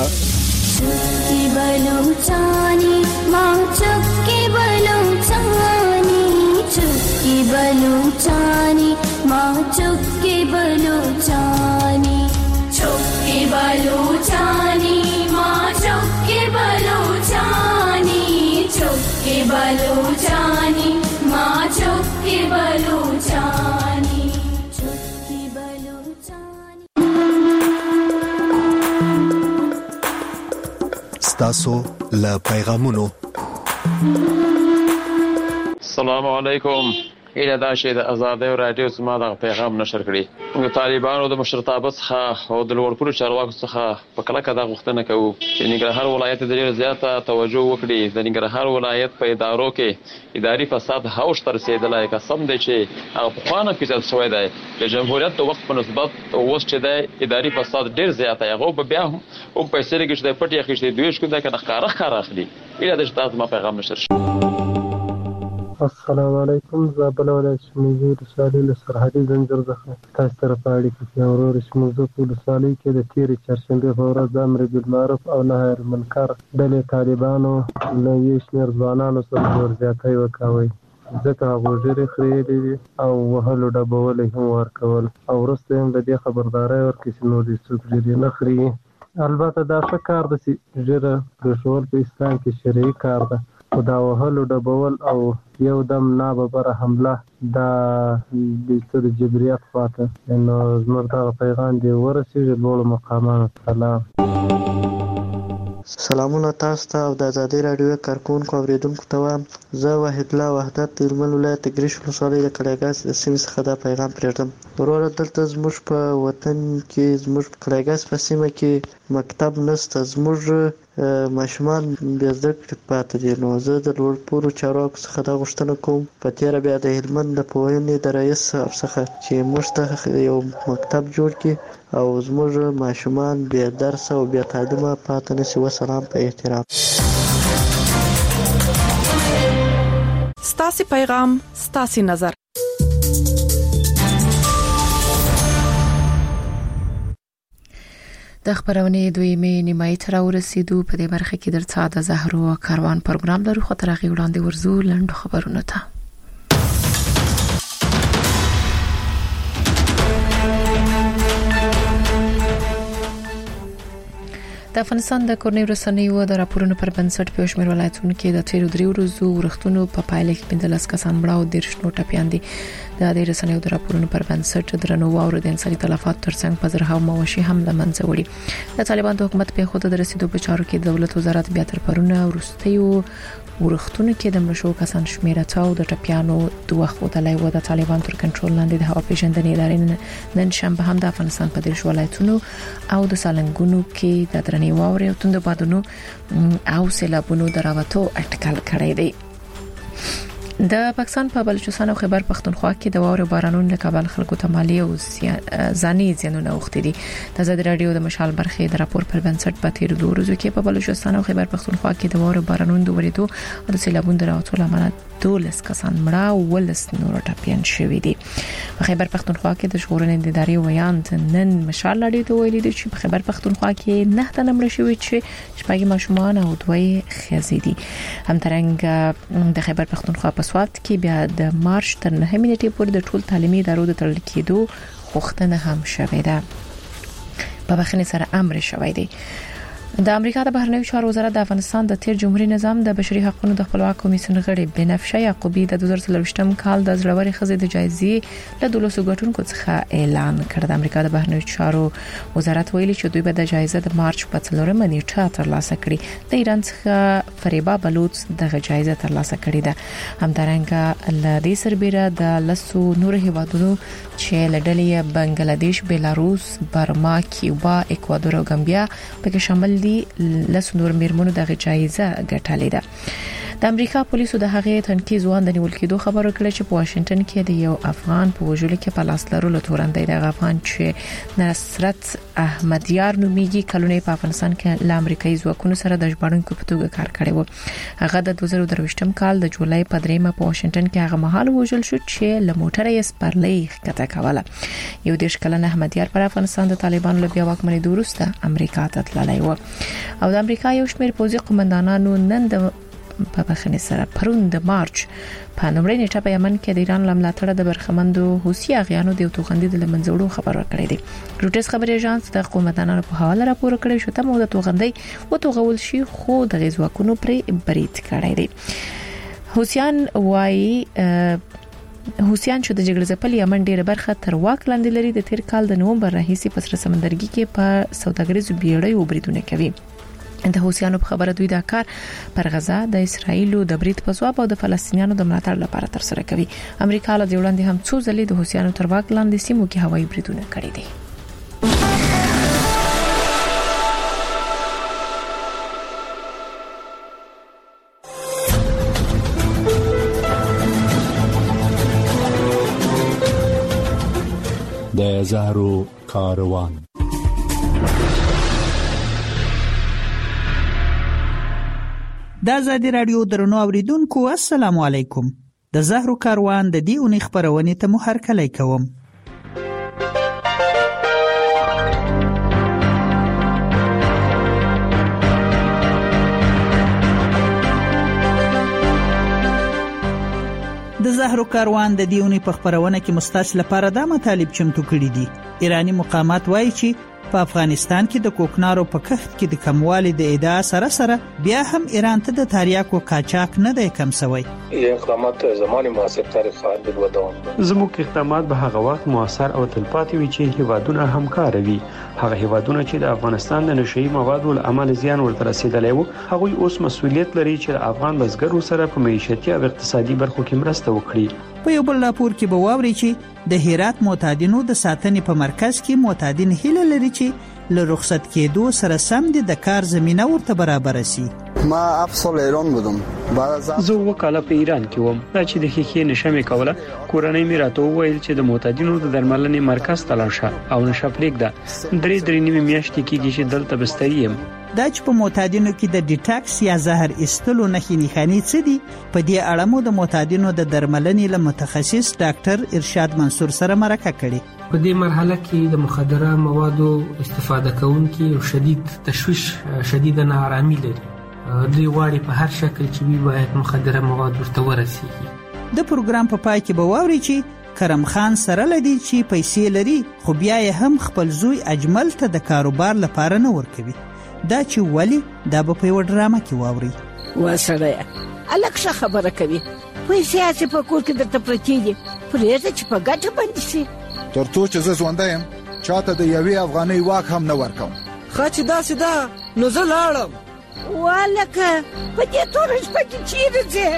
बलूचानी माँ चुपके बलूचानी चुपके बलूचानी ستاسو له پیغامونو. السلام علیکم. ایله دا شی د آزادۍ رادیو زما د پیغام نشر کړي. موږ طالبانو د مشرتابه څخه او د لوړپوړو چارواکو څخه په کلکه دا غوښتنه کوو چې ننګرهار ولایت د ډېر زیاته توجه وکړي. د ننګرهار ولایت په ادارو کې اداري فساد هوش تر رسیدلی، قسم دی چې هغه پخوانه پیژل شوی دی. د جمهوریت د وخت په نسبت اوس چې دی اداري فساد ډېر زیات دی. هغه به بیا هم پیسې لګي چې د پټې اخیستې دوی شکون دی که نه ښکاره اخلي. ایله د چې زما پیغام نشر شي. السلام علیکم. زابل ولایت شمولي ولسوالۍ له سرحدي زنجیر څخه تاسو سره په اړیکه کې ورور شمولزو په ولسوالۍ کې د تېرې چهارشنبې په ورځ د امر بالمعروف او نهي عن المنکر ډلې طالبانو له یو شمېر ځوانانو سره زور زیاتی وکوئ، ځکه هغوی ږیرې خریېلې وي او وهلو ډبولی هم ورکول او وروسته هم د دې خبرداری ورکړي چې نور دې څوک ږیرې نه خري. البته دا ښه کار ده چې ږیره پرېښول په اسلام کې شرعي کار ده، خو دا وهلو ډبول او یو دم ناببره حمله دا د جبریت خواته، نو زموږ دغه پیغام دې ورسېږي لوړو مقامانو ته. سلام. سلامونه تاسو ته او د آزادۍ رادیو کارکونکو اوریدونکو ته وایم. زه وحید الله وحدت د هلمند ولایت د ګریش ولسوالۍ د کړایګاس د سیمې څخه دا پیغام پرېږدم. وروره دلته زموږ په وطن کې زموږ کړایګاس په سیمه کې مکتب نشته. زموږ ماشومان بې زده کړې پاتې دي. نو زه د لوړ پوړو چارواکو څخه دا غوښتنه کوم په تېره بیا د هلمند د پوهنې د رئیس صاحب څخه چې موږ ته یو مکتب جوړ کړي او زموږ ماشومان بې درس او بې تعلیمه پاتې نشي. وسلام په احترام. ستاسو پیغام ستاسو نظر. د خبرونې دویمه نیمایي تر ورسېدو. په دې برخه کې درڅا د زهرو کاروان پروګرام لرو. خو تر هغه وړاندې ورزو لنډو خبرونه ته. د افغانستان د کورنۍ رسنیو د راپورونو پر بنسټ په شمېر ولایتونو کې د تیر 3 ورځو ورښتونو په پایله کې 15 کسان مړه او 10 نور ټپيان دي. د رسنیو د راپورونو پر بنسټ درنو او د انساني تلفات ترڅنګ په زرهاو مواشي هم لمنځه وړي. د طالبان د حکومت په خوده د رسیدو په چارو کې دولت وزارت بیا تر پرونه ورستیو ورښتونو کې د مړو کسان شمېر اتاو د ټپيانو دوه خودلای و. د طالبان تر کنټرول لاندې د هوا پیژندنې ادارې نن شنبه هم د افغانستان په 10 ولایتونو او د سالنګونو کې د درنې واورې او توند بادونو او سیلابونو دراوتو اټکل کړی دی. د پاکستان په بلوچستان او خیبر پختونخوا کې د واورې بارانونو له کابل خلکو ته مالی او ځاني زیانونه اوښتي دي. د آزاد رادیو د مشال برخه د راپور پر بنسټ په تیر 2 ورځو کې په بلوچستان او خیبر پختونخوا کې د واورې بارانونو د ورېدو او د سیلابونو دراوتو لامل 12 کسان مړه او 12 نور ټپيان شوي دي. په خیبر پختونخوا کې د ژغورنې د ادارې ویاند نن مشال رادیو ته ویلي دي چې په خیبر پختونخوا کې 9 تنه مړه شوي چې شپږ ماشومان او 2 ښځې دي. همدارنګه د خیبر پختونخوا په سوات کې بیا د مارچ تر 9 نیټې پورې د ټول تعلیمي ادارو د تړل کېدو غوښتنه هم شوې ده. په بخښنې سره امر شوی دی. د امریکا د بهرنیو چارو وزارت د افغانستان د تیر جمهوریت نظام د بشري حقوقو د خپلواک کمیسیون غړي بنفشه یعقوبی د 2023م کال د زړوري خزې د جایزې له 200 ګټونکو څخه اعلان کړ. د امریکا د بهرنیو چارو وزارت ویلي چې دوی به د جایزه د مارچ په 4مه نیټه ترلاسه کړي. د ایران څخه فریبا بلوچ دغه جایزه ترلاسه کړې ده. همدارنګه ل دې سربېره د لسو نور هیوادونو چې لړلې بنگلاديش، بیلاروس، برما، کیوبا، اکوادور او گامبیا پکې شامل دي. لسو نور میرمنو دغه جایزه ګټلې ده. د امریکا پولیسو د هغې تنکي ځوان د نیول کېدو خبرو کړې چې په واشنگټن کې د یو افغان په وژلو کې په لاس لرلو تورندې د افغان چې نصرت احمدیار نومیږي کلونه په افغانستان کې له امریکایي ځواکونو سره د ژباړونکو په توګه کار کړی و. هغه د 2023م کال د جولای په 3مه په واشنگټن کې هغه مهال وژل شو چې له موټره یې سپرلۍ ښکته کوله. یو 10 کلنه احمدیار پر افغانستان د طالبانو له بیا واکمنۍ وروسته امریکا ته تللی و او د امریکا یو شمېر پوځي قومندانانو نن د په بخښنې سره پرون د مارچ په نومړۍ نیټه په یمن کې د ایران لملاتړ د برخمندو حوثي اغیانو د توغندې د لمنځوړو خبر ورکړی دی. روټس خبري اژانس د قومندانانو په حواله راپور کړی شو ته مو د توغندې و توغول شي خو د غزواکونو پر برید کړی دی. حوثیان وایي حوثیان چې د جګړې ځپل یمن ډیره برخه تر واک لاندې لري. د تیر کال د نومبر راهیسې په سره سمندرګي کې په سوداګریزو بیړیو بریدونه کوي. د حوثیانو په خبره دوی دا کار پر غزا د اسرایل د برید په ځواب او د فلسطینیانو د ملاتړ لپاره تر سره کوي. امریکا له دې وړاندې هم څو ځلې د حوثیانو تر واک لاندې سیمو کې هوایي بریدونه کړي دي. د زهرو کاروان. د آزادۍ رادیو درنو اوریدونکو السلام علیکم. د زهرو کاروان د دې اونۍ خبرونه ته مو هرکلی کوم. د زهرو کاروان د دې اونۍ په خبرونه کې مستاس لپاره دا مطالب چمتو کړي دي. ایرانی مقامات وایي چې په افغانستان کې د کوکنارو په کښت کې د کموالي د ادعا سره بیا هم ایران ته د تریاکو قاچاق نه دی کم شوی. اقدامات زمان مناسب طریق خواهد بود و دوام دارد. زموږ اقدامات به هغه وخت موثر او تلپاتې وي چې هیوادونه همکار وي. هغه هیوادونه چې د افغانستان د نشئی موادو له امله زیان ورته رسیدلی وو، هغوی اوس مسؤلیت لري چې د افغان بزګرو سره په معیشتي او اقتصادي برخو کې مرسته وکړي. په یو بل راپور کې به واوري چې د هرات معتادینو د ساتنې په مرکز کې معتادین هیله لري چې له رخصت کېدو سره سم د کار زمينه ورته برابر شي. ما افصل ایران بودم. زه وکاله په ایران کې وم. دا چې د خېخې نشمې کوله، کورنۍ مې راته وویل چې د معتادینو د درملنې مرکز ته لاړ شه او نشه پرېږده. درې نیمې میاشتې کېږي چې دلته بستري یم. دا چې په معتادینو کې د ډیټاکس یا زهر ایستلو نښې څه دي، په دې اړه مو د معتادینو د درملنې له متخصص ډاکټر ارشاد منصور سره مرکه کړې. په دې مرحله کې د مخدره موادو استفاده کوونکي او شدید تشویش، شدید ناارامي لري. دوی غواړي په هر شکل چې وي باید مخدره مواد ورته ورسیږي. د پروګرام په پای کې به واوري چې کرم خان سره لدی چې پیسې لري خو بیا یې هم خپل زوی اجمل ته د کاروبار لپاره نه ورکوي. دا چې ولی دا به په یو ډرامه کې واوري. وسړی الکشه خبره کوي، پیسې چې په کور کې درته پرتې دي، پرېږده چې په ګټه باندې شي. ترڅو چې زه ژوندی یم چاته د یوې افغانۍ واک هم نه ورکوم. ښه چې داسې ده نو زه لاړم. والکه په دې توره شپه کې چیرې ځې؟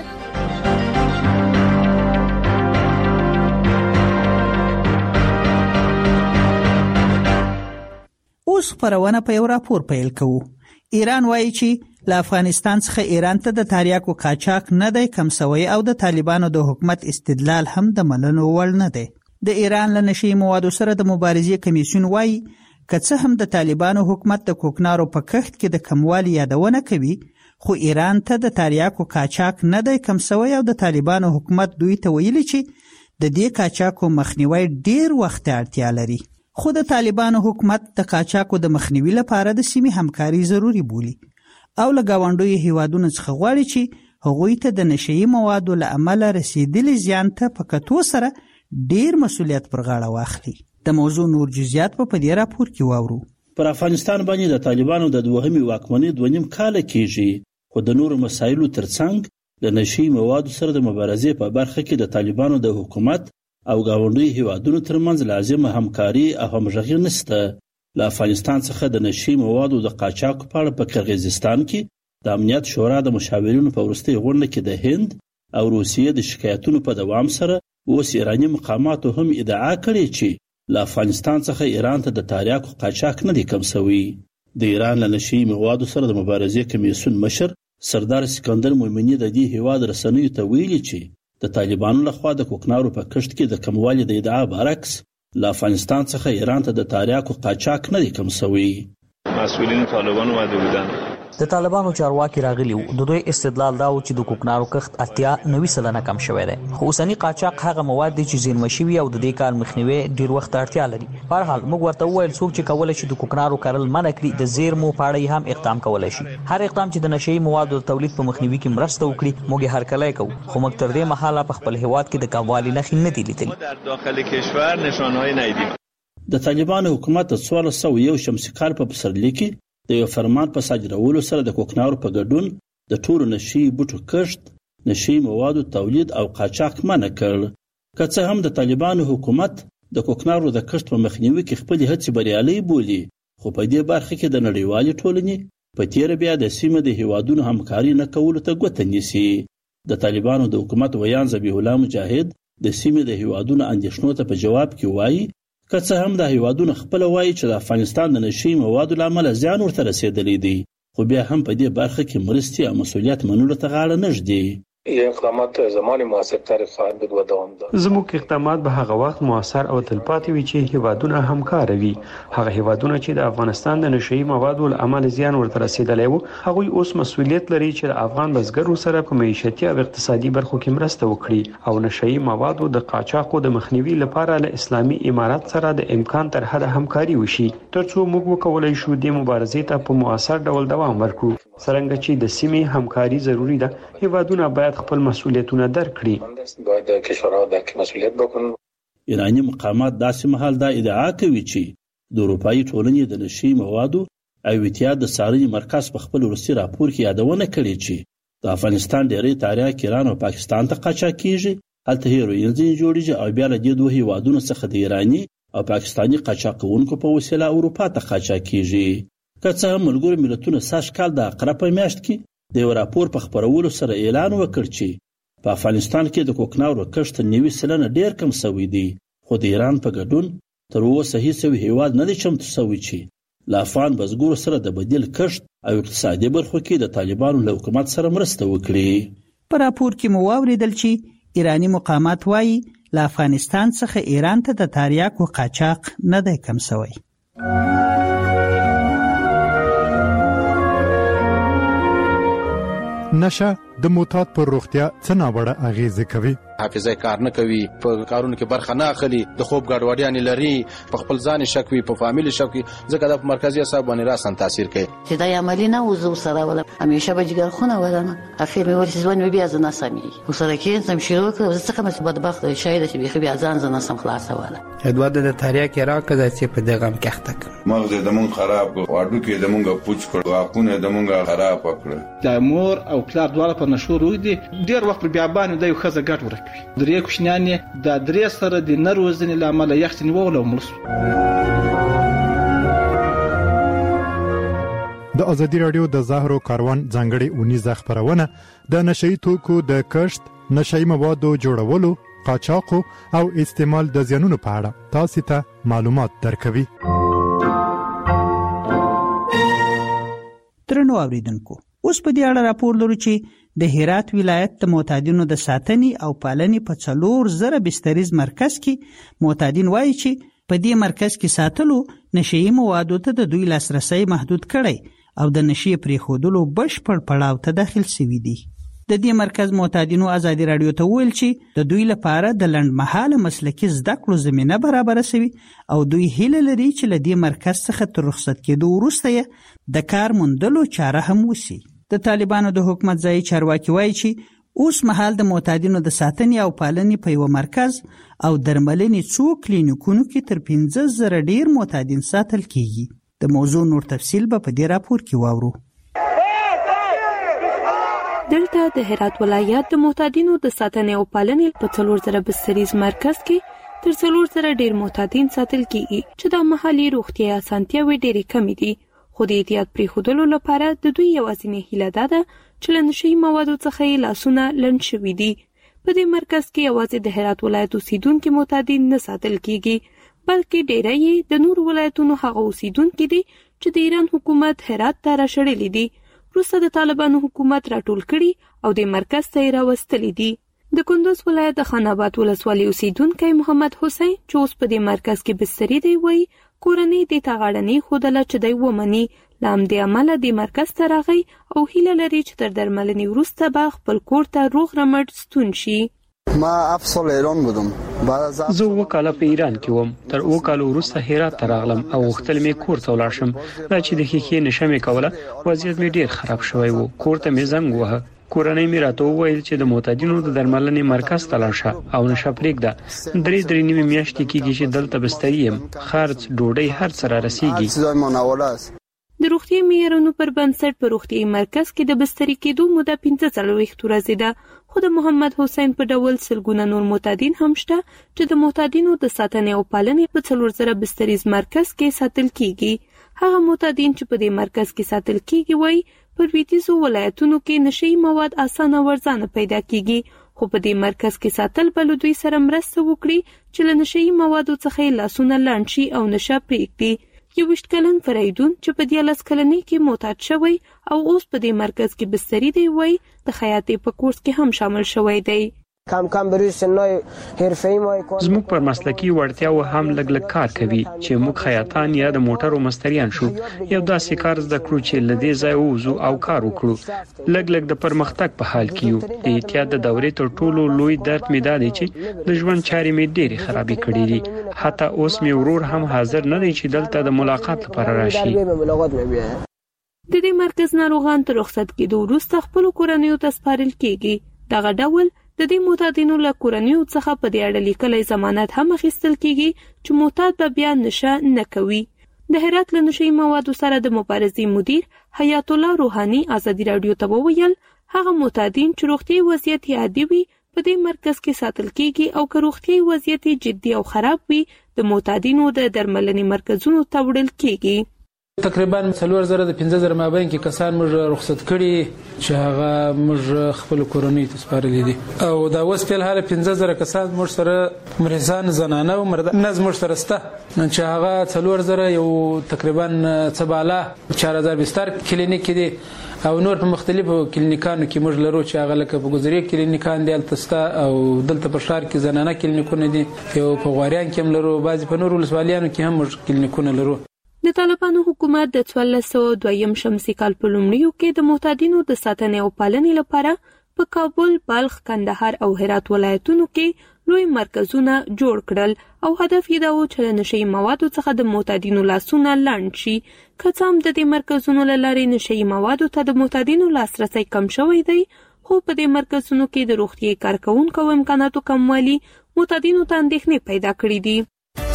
اوس خبرونه په یو راپور پیل کوو. ایران وایي چې له افغانستان څخه ایران ته د تریاکو قاچاق نه دی کم شوی او د طالبانو د حکومت استدلال هم د منلو وړ نه دی. د ایران له نشئی موادو سره د مبارزې کمیسیون وایي که څه هم د طالبانو حکومت د کوکنارو په کښت کې د کموالي یادونه کوي، خو ایران ته د تریاکو قاچاق نه دی کم شوی او د طالبانو حکومت دوی ته ویلي چې د دې قاچاقو مخنیوي ډیر وخت اړتیا لري. خو د طالبانو حکومت د قاچاقو د مخنیوي لپاره د سیمې همکاري ضروری بولي او له ګاونډیو هیوادونو څخه غواړي چې هغوی ته د نشئی موادو له امله رسیدلي زیان ته په کتو سره ډیر مسؤلیت پر غاړه واخلي. د موضوع نور جزئیات په دې راپور کې واورو. پر افغانستان باندې د طالبانو د دوهمي واکمنۍ 2.5 کال کېږي، خو د نورو مسایلو ترڅنګ د نشئی موادو سره د مبارزې په برخه کې د طالبانو د حکومت او ګاونډي هیوادونو ترمنځ لازمه همکاري او همغږي نشته. له افغانستان څخه د نشئی موادو د قاچاق په اړه په قرغیزستان کې د امنیت شورا د مشاورینو په وروستۍ غونډه کې د هند او روسیې د شکایتونو په دوام سره اوس ایرانی مقاماتو هم ادعا کړې چې له افغانستان څخه ایران ته د تریاکو قاچاق نه دی کم شوی. د ایران له نشئی موادو سره د مبارزې کمیسیون مشر سردار سکندر مومنی د دې هیواد رسنیو ته ویلي چې د طالبانو لخوا د کوکنارو په کښت کې د کموالي د ادعا برعکس له افغانستان څخه ایران ته د تریاکو قاچاق نه دی کم شوی. مسئولین طالبان اومده بودن. د طالبانو چارواکي راغلي وو. د دوی استدلال دا و چې د کوکنارو کښت 90% کم شوی دی، خو اوسنی قاچاق هغه مواد دي چې زیرمه شوي او د دې کار مخنیوي ډیر وخت اړتیا لري. په هر حال موږ ورته وویل څوک چې کولای شي د کوکنارو کرل منع کړي د زیرمو په اړه هم اقدام کولای شي. هر اقدام چې د نشئی موادو د تولید په مخنیوي کې مرسته وکړي موږ یې هرکلی کوو، خو موږ تر دې مهاله په خپل هیواد کې د کموالي نښې نه دي لیدلي. در داخل کشور نشانه‌ای ندیدیم. د طالبانو حکومت 1401 شمسي کال په پسرلي کې د یو فرمان په صادرولو سره د کوکنارو په ګډون د ټولو نشئی بوټو کښت، نشئی موادو تولید او قاچاق منع کړ. که څه هم د طالبانو حکومت د کوکنارو د کښت په مخنیوي کې خپلې هڅې بریالۍ بولي، خو په دې برخه کې د نړیوالې ټولنې په تیره بیا د سیمې د هیوادونو همکاري نه کولو ته ګوته نیسي. د طالبانو د حکومت ویان ذبیح الله مجاهد د سیمې د هیوادونو اندېښنو ته په جواب کې وایي که څه هم د هیوادونو خپل وایي چې د افغانستان د نشئی موادو له امله زیان ورته رسیدلی دی، خو بیا هم په دې برخه کې مرستې او مسؤلیت منلو ته غاړه نه ږدي. اقدامات زمان مناسب طریق خواهد بود و دوام دارد. زموږ اقدامات به هغه وخت موثر او تلپاتې وي چې هیوادونه همکار وي. هغه هیوادونه چې د افغانستان د نشئی موادو له امله زیان ورته رسیدلی وو، هغوی اوس مسؤلیت لري چې د افغان بزګرو سره په معیشتي او اقتصادي برخو کې مرسته وکړي او نشئی موادو د قاچاقو د مخنیوي لپاره له اسلامي امارات سره د امکان تر حده همکاري وشي، ترڅو موږ وکولای شو د مبارزې ته په مؤثر ډول دوام ورکړو. څرنګه چې د سیمې همکاري ضروری ده، هیوادونه باید خپل مسؤلیتونه درک کړي. باید کشورها درک مسؤلیت بکنن. ایرانی مقامات داسې مهال دا ادعا کوي چې د اروپאי ټولنې د نشي موادو او اتحاد د څارنې مرکز په خپل وروستي راپور کې یادونه کړې چې د افغانستان ډېری تاریخ ایران او پاکستان ته قاچاق کیږي. هلته هیروین ځینې جوړیږي او بیا له دې دوه هیوادونو څخه د ایراني او پاکستاني قاچاق کوونکو په وسیله اروپا ته قاچاق کیږي. که څه هم ملګرو ملتونو سږ کال د عقرب په میاشت کې د یو راپور په خپرولو سره اعلان وکړ چې په افغانستان کې د کوکنارو کښت 90% ډېر کم شوی دی، خو د ایران په ګډون تر اوسه هیڅ هیواد نه دی چمتو شوی چې له افغان بزګرو سره د بدیل کښت او اقتصادي برخو کې د طالبانو له حکومت سره مرسته وکړي. په راپور کې مو واوریدل چې ایرانی مقامات وایي له افغانستان څخه ایران ته د تریاکو قاچاق نه دی کم شوی. نشه د معتاد پر روغتیا څه ناوړه اغیزه کوي. حافظه کار نه کوي، په کارونو کې برخه نه اخلي، د خوب ګډوډیاں لري، په خپل ځان شک وي، په فامیل شک وي، ځکه د مرکزی اعصاب باندې راسن تاثیر کوي. چې دا عملی نه وزو سره ولا همیشه به جګر خونه ولنه اخیر مې ورته ځوان بیا ځنه سمي وسره کې سم شروع کړ څه کومه بدبخت شاید چې بیا ځان ځنه سم خلاصه ولا ادواد د تاریخ راکړه چې په دغه هم کېختک مغز د مون خراب کړ، واډو کې د مونږه پوچ کړ، واکونه د مونږه خراب کړ. د مور او پلار دواړه په نشو روي دي، ډیر وخت بیا باندې د یو خزه ګټ ورکوي. درې کوشنیانې د درې سره د نروزنې لامل یختنی وولو مرسو. د ازادي رادیو د زهرو کاروان ځانګړي اونیزه خبرونه د نشئی توکو د کښت، نشئی موادو جوړولو، قاچاق او استعمال د زیانونو په اړه تاسو ته معلومات درکوي. درنو اوریدونکو، اوس په دې اړه راپور لرو چې د هرات ولایت د معتادینو د ساتنې او پالنې په 4000 بستریز مرکز کې معتادین وایي چې په دې مرکز کې ساتلو نشئی موادو ته د دوی لاسرسي محدود کړي او د نشئی پریښودلو بشپړ پړاو ته داخل شوي دي. د دې مرکز معتادینو ازادي رادیو ته ویل چې د دوی لپاره د لنډمهاله مسلکي زده کړو زمينه برابر شوي او دوی هیله لري چې له دې مرکز څخه تر رخصت کېدو وروسته د کار موندلو چاره هم وشي. د طالبانو د حکومت ځای چارواکي وایي چې اوس مهال د معتادینو د ساتنې او پالنې په یو مرکز او درملنې څو کلینیکونو کې تر 15000 ډیر معتادین ساتل کیږي. د موضوع نور تفصیل به په دې راپور کې واورو. دلته د هرات ولایت د معتادینو د ساتنې او پالنې په 4000 بستریز مرکز کې تر 4000 ډیر معتادین ساتل کیږي چې د محلي روغتیا اسانتیاوې ډېرې کمې دي. خو د احتیاط پریښودلو لپاره د دوی یوازینۍ هیله ده چې له نشئی موادو څخه یې لاسونه لنډ شوي دي. په دې مرکز کې یوازې د هرات ولایت اوسیدونکي معتادین نه ساتل کیږي، بلکې ډیری یې د نور ولایتونو هغه اوسیدونکي دي چې د ایران حکومت هرات ته راشړلي دي. وروسته د طالبانو حکومت راټول کړي او د مرکز ته یې راوستلي دي. د کندوز ولایت د خان آباد ولسوالۍ اوسیدونکی محمد حسین چې اوس په دې مرکز کې بستری دی وایي کورنۍ د تاغړنې خودله چې دی ومني، لامدې عمله د مرکز ته راغی او هیله لري چې تر درملنې وروسته به خپل کور ته روغ رمټ ستون شي. ما افصل ایران بودم. زه وکاله په ایران کې وم، تر وکاله وروسته هرات ته راغلم او غوښتل مې کور ته ولاړ شم. دا چې د ښیښې نشه مې کوله، وضعیت مې ډیر خراب شوی و. کور ته مې زنګ ووهه، کورنۍ مې راته وویل چې د معتادینو د درملنې مرکز ته لاړ شه او نشه پرېږده. درې نیمې میاشتې کېږي چې دلته بستري یم، خرڅ، ډوډۍ هر څه را رسیږي. د روغتي معیارونو پر بنسټ په روغتي مرکز کې د بستري کېدو موده 45 ورځې ده، خو د محمد حسین په ډول سلګونه نور معتادین هم شته چې د معتادینو د ساتنې او پالنې په 4000 بستریز مرکز کې ساتل کیږي. هغه معتادین چې په دې مرکز کې ساتل کیږي وایي په لویدیځو ولایتونو کې نشئی مواد اسانه ورځانه پیدا کیږي، خو په دې مرکز کې ساتل بل دوی سره مرسته وکړي چې له نشئی موادو څخه لاسونه لنډ شي او نشه پرېږدي. 21 کلن فریدون چې په 14 کلنۍ کې معتاد شوی او اوس په دې مرکز کې بستری دی وایي د خیاطۍ په کورس کې هم شامل شوی دی. کم کم بروی سنای حرفه‌ای ما زموږ پر مسلکی وړتیاو هم لګ کار کوي چې موږ خیاطان یا د موټرو مستریان شو. یو داسې کار زده کړو چې لدې ځای ووزو او کار وکړو. لګ د پرمختګ په حال کې یو. د احتیاط د دورې تر ټولو لوی درد مې دا دی چې د ژوند چارې مې ډېرې خرابې کړې دي. حتی اوس مې ورور هم حاضر نه دی چې دلته د ملاقات لپاره راشي. د دې مرکز ناروغان تر رخصت کېدو وروسته خپل کورنیو ته سپارل کیږي. دغه ډول د دې معتادینو له کورنیو څخه په دې اړه لیکلي ضمانت هم اخیستل کیږي چې معتاد به بیا نشه نه کوي. د هرات له نشي موادو سره د مبارزې مدیر حیات الله روحاني ازادي رادیو ته وویل هغه معتادین چې روغتي وضعیت عادي وي په دې مرکز کې ساتل کیږي او که روغتي وضعیت جدي او خراب وي د معتادینو د درملنې مرکزونو ته وړل کیږي. تقریبا 4000 د 15000 مابین کې کسان موږ رخصت کړي چې هغه موږ خپل کورنۍ ته سپارلي دي او دا اوس په حال 15000 کسان موږ سره مریضان زنانه او مرد ناز موږ سره سته چې هغه 4000 یو تقریبا څباله 4000 بستر کلینیک دي او نور په مختلفو کلینیکانو کې موږ لرو چې هغه لکه په ګذري کلینیکان دي التستا او دلته په شهر کې زنانه کلینیکونه دي یو په غوریان کې هم لرو بعضی په نور ولسوالیانو کې هم موږ کلینیکونه لرو. د طالبانو حکومت د 1402 شمسي کال په لومړیو کې د معتادینو د ساتنې او پالنې لپاره په کابل، بلخ، کندهار او هرات ولایتونو کې لوی مرکزونه جوړ کړل او هدف یې دا و چې د نشي موادو څخه د معتادینو لاسونه لنډ شي. که څه هم د دې مرکزونو له لارې نشي موادو ته د معتادینو لاسرسی کم شوی دی، خو په دې مرکزونو کې د روغتي کارکونکو امکاناتو کموالی معتادینو ته اندېښنې پیدا کړې دي.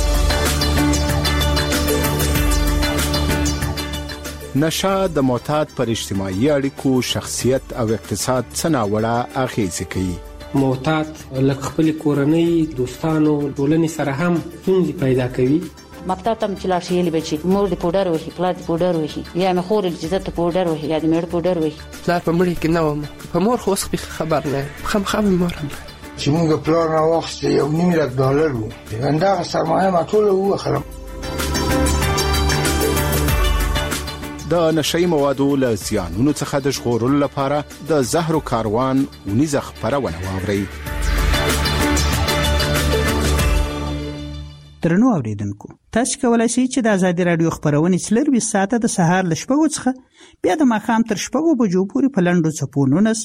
نشه د معتاد پر اجتماعي اړیکو، شخصیت او اقتصاد څه ناوړه اغیزې کوي. معتاد لکه خپل کورنۍ، دوستانو، ټولنې سره هم ستونزې پیدا کوي. مکتب ته چې لاړ شي یلی بچي مور د پودر وهي، پلار د پودر وهي، یا مې خور چې زته پودر وهي، یا د مېړه پودر وهي. پلار په مړي کې نه وم، په مور خو اوس خبر نه خام مور هم چې موږ پلار نه وخت یو $1,000,000 وو همدغه سرمایه ما ټوله وخرم. د نشئی موادو له زیانونو څخه د ژغورلو لپاره د زهرو کاروان ونیزه خپرونه واورئ. درنو اوریدونکو، تاسو کولای شئ چې د ازادي رادیو خبرونه څلروي ساعته د سهار ل شپږو څخه بیا د ماښام تر شپږو بجو پورې په لنډو څپو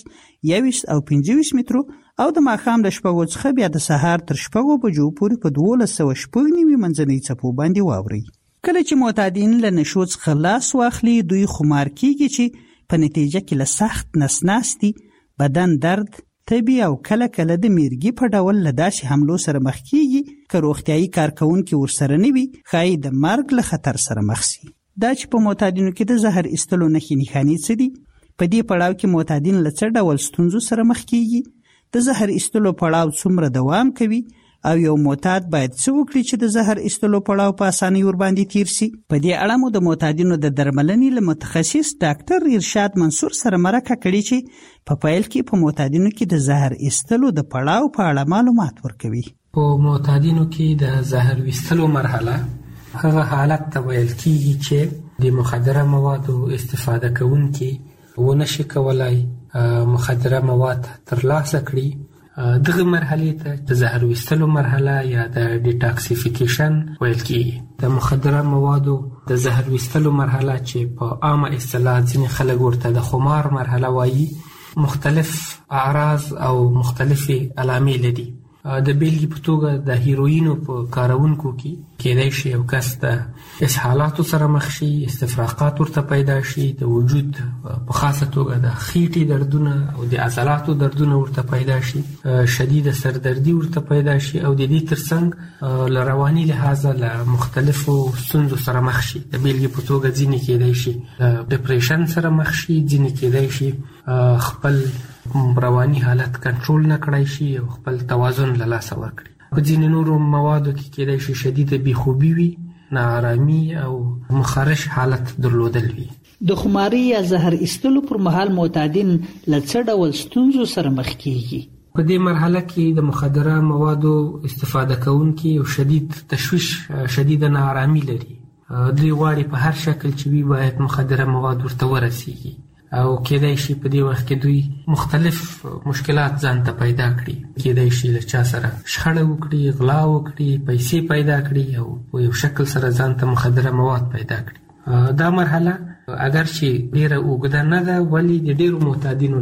19 او 25 مترو او د ماښام د شپږو څخه بیا د سهار تر شپږو بجو پورې په 1290 منځنۍ څپو باندې واورئ. کله چې معتادین له نشو څخه لاس واخلي، دوی خمار کیږي چې په نتیجه کې له سخت نسناستي، بدن درد، تبي او کله کله د میرګي په ډول له داسې حملو سره مخ کیږي که روغتیايي کارکونکي ورسره نه وي، ښایي د مرګ له خطر سره مخ شي. دا چې په معتادینو کې د زهر ایستلو نښې نښانې څه دي؟ په دې پړاو کې معتادین له څه ډول ستونزو سره مخ کیږي؟ د زهر ایستلو پړاو څومره دوام کوي؟ او یو معتاد باید څه وکړي چې د زهر ایستلو پړاو په اسانۍ ورباندې تیر شي؟ په دې اړه مو د معتادینو د درملنې له متخصص ډاکټر ارشاد منصور سره مرکه کړې چې په پیل کې په معتادینو کې د زهر ایستلو د پړاو په اړه معلومات ورکوي. په معتادینو کې د زهر ایستلو مرحله هغه حالت ته ویل کیږي چې د مخدره موادو استفاده کوونکي ونشي کولای مخدره مواد ترلاسه کړي. دغه مرحله ته د زهر ویستلو مرحله یا د ډیټاکسیفیکیشن ویل کیږي. د مخدره موادو د زهر ویستلو مرحله چې په عامه اصطلاح ځینې خلک ورته د خمار مرحله وایي، مختلف اعراض او مختلفې علامې لري. د بیلګې په توګه د هیروینو په کارونکو کې کېدای شي یو کس د اسهالاتو سره مخ شي، استفراقات ورته پیدا شي، د وجود په خاصه توګه د خېټې دردونه او د عضلاتو دردونه ورته پیدا شي، شدید سردردي ورته پیدا شي او د دې ترڅنګ له رواني لحاظه له مختلفو ستونزو سره مخ شي. د بیلګې په توګه ځینې کېدای شي د ډیپریشن سره مخ شي، ځینې کېدای شي خپل رواني حالت کنټرول نه کړای شي او خپل توازن له لاسه ورکړي. په ځینې نورو موادو کې کېدای شي شدیده بېخوبي وي، ناارامي او مخارش حالت درلودل وي. د خماري یا زهر ایستلو پر مهال معتادین له څه ډول ستونزو سره مخ کیږي؟ په دې مرحله کې د مخدره موادو استفاده کوونکي یو شدید تشویش، شدیده ناارامي لري. دوی غواړي په هر شکل چې وي باید مخدره مواد ورته ورسیږي او کېدای شي په دې وخت کې دوی مختلف مشکلات ځان ته پیدا کړي. کېدای شي له چا سره شخړه وکړي، غلا وکړي، پیسې پیدا کړي او په یو شکل سره ځان ته مخدره مواد پیدا کړي. دا مرحله اگر چې ډیره اوږده نه ده، ولی د ډیرو معتادینو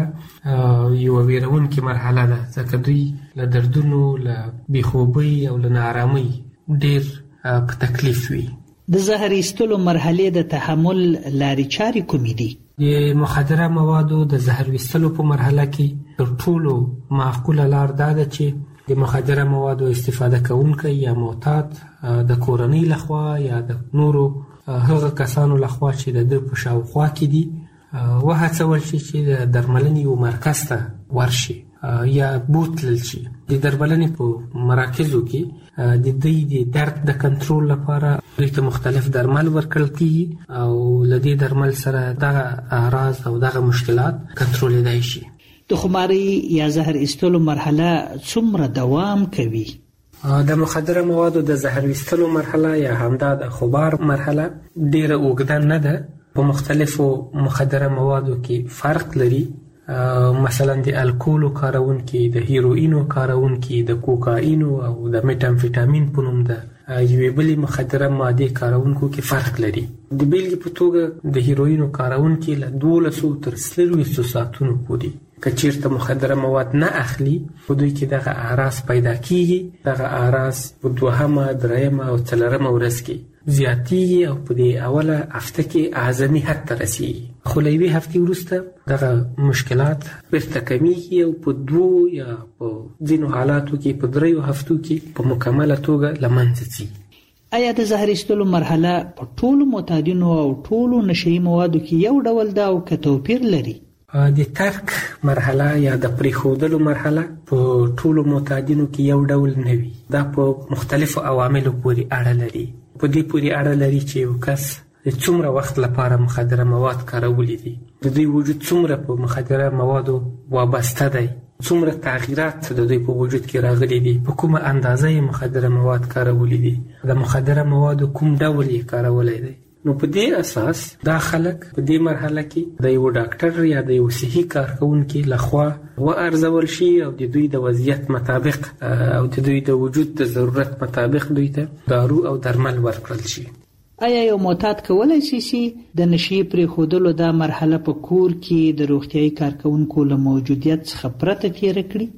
لپاره یو ویرونکې مرحله ده، ځکه دوی له دردونو، له بېخوبۍ او له ناارامۍ ډیر په تکلیف وي. د زهر ایستلو مرحلې د تحمل لارې چارې کومې دي؟ د مخدره موادو د زهر ویستلو په مرحله کې تر ټولو معقوله لار دا ده چې د مخدره موادو استفاده کوونکی یا معتاد د کورنۍ لخوا یا د نورو هغه کسانو لخوا چې د په شاوخوا کې دي وهڅول شي چې د درملنې یو مرکز ته ورشي یا بوتلل شي. د درملنې په مراکزو کې د دوی د درد د کنټرول لپاره دوی ته مختلف درمل ورکړل کیږي او له دې درمل سره دغه اعراض او دغه مشکلات کنټرولېدای شي. د خماري یا زهر ایستلو مرحله څومره دوام کوي؟ د مخدره موادو د زهر ایستلو مرحله یا همدا د خمار مرحله ډیره اوږده نه ده. په مختلفو مخدره موادو کې فرق لري. مثلا د الکولو کارونکي، د هیروینو کارونکي، د کوکاینو او د میتامفیټامین په نوم د یوې بلې مخدره مادې کارونکو کې فرق لري. د بیلګې په توګه د هیروینو کارونکي له 12 تر 24 ساعتونو پورې که چیرته مخدره مواد نه اخلي په دوی کې دغه اعراض پیدا کیږي. دغه اعراض په 2، 3 او 4 ورځ کې زیاتیږي او په دې اوله هفته کې اعظمي حد ته رسیږي. خو له یوې هفتې وروسته دغه مشکلات بیرته کمیږي او په 2 یا په ځینو حالاتو کې په 3 هفتو کې په مکمله توګه له منځه ځي. آیا د زهر ایستلو مرحله په ټولو معتادینو او ټولو نشهیي موادو کې یو ډول ده او که توپیر لري؟ د ترک مرحله یا د پریښودلو مرحله په ټولو معتادینو کې یو ډول نه وي. دا په مختلفو عواملو پورې اړه لري. په دې پورې اړه لري چې یو کس څومره وخت لپاره مخدره مواد کارولی دي، د دوی وجود څومره په مخدره موادو وابسته دی، څومره تغییرات د دوی په وجود کې راغلي دي، په کومه اندازه یې مخدره مواد کارولی دي، د مخدره موادو کوم ډول یې کارولی دی. نو په دې اساس دا خلک په دې مرحله کې د یو ډاکټر یا د یو صحي کارکونکي لخوا وارزول شي او د دوی د وضعیت مطابق او د دوی د وجود د ضرورت مطابق دوی ته دارو او درمل ورکړل شي. آیا یو معتاد کولی شي د نشي پرېښودلو دا مرحله په کور کې د روغتیايي کارکونکو له موجودیت څخه پرته تېره کړي؟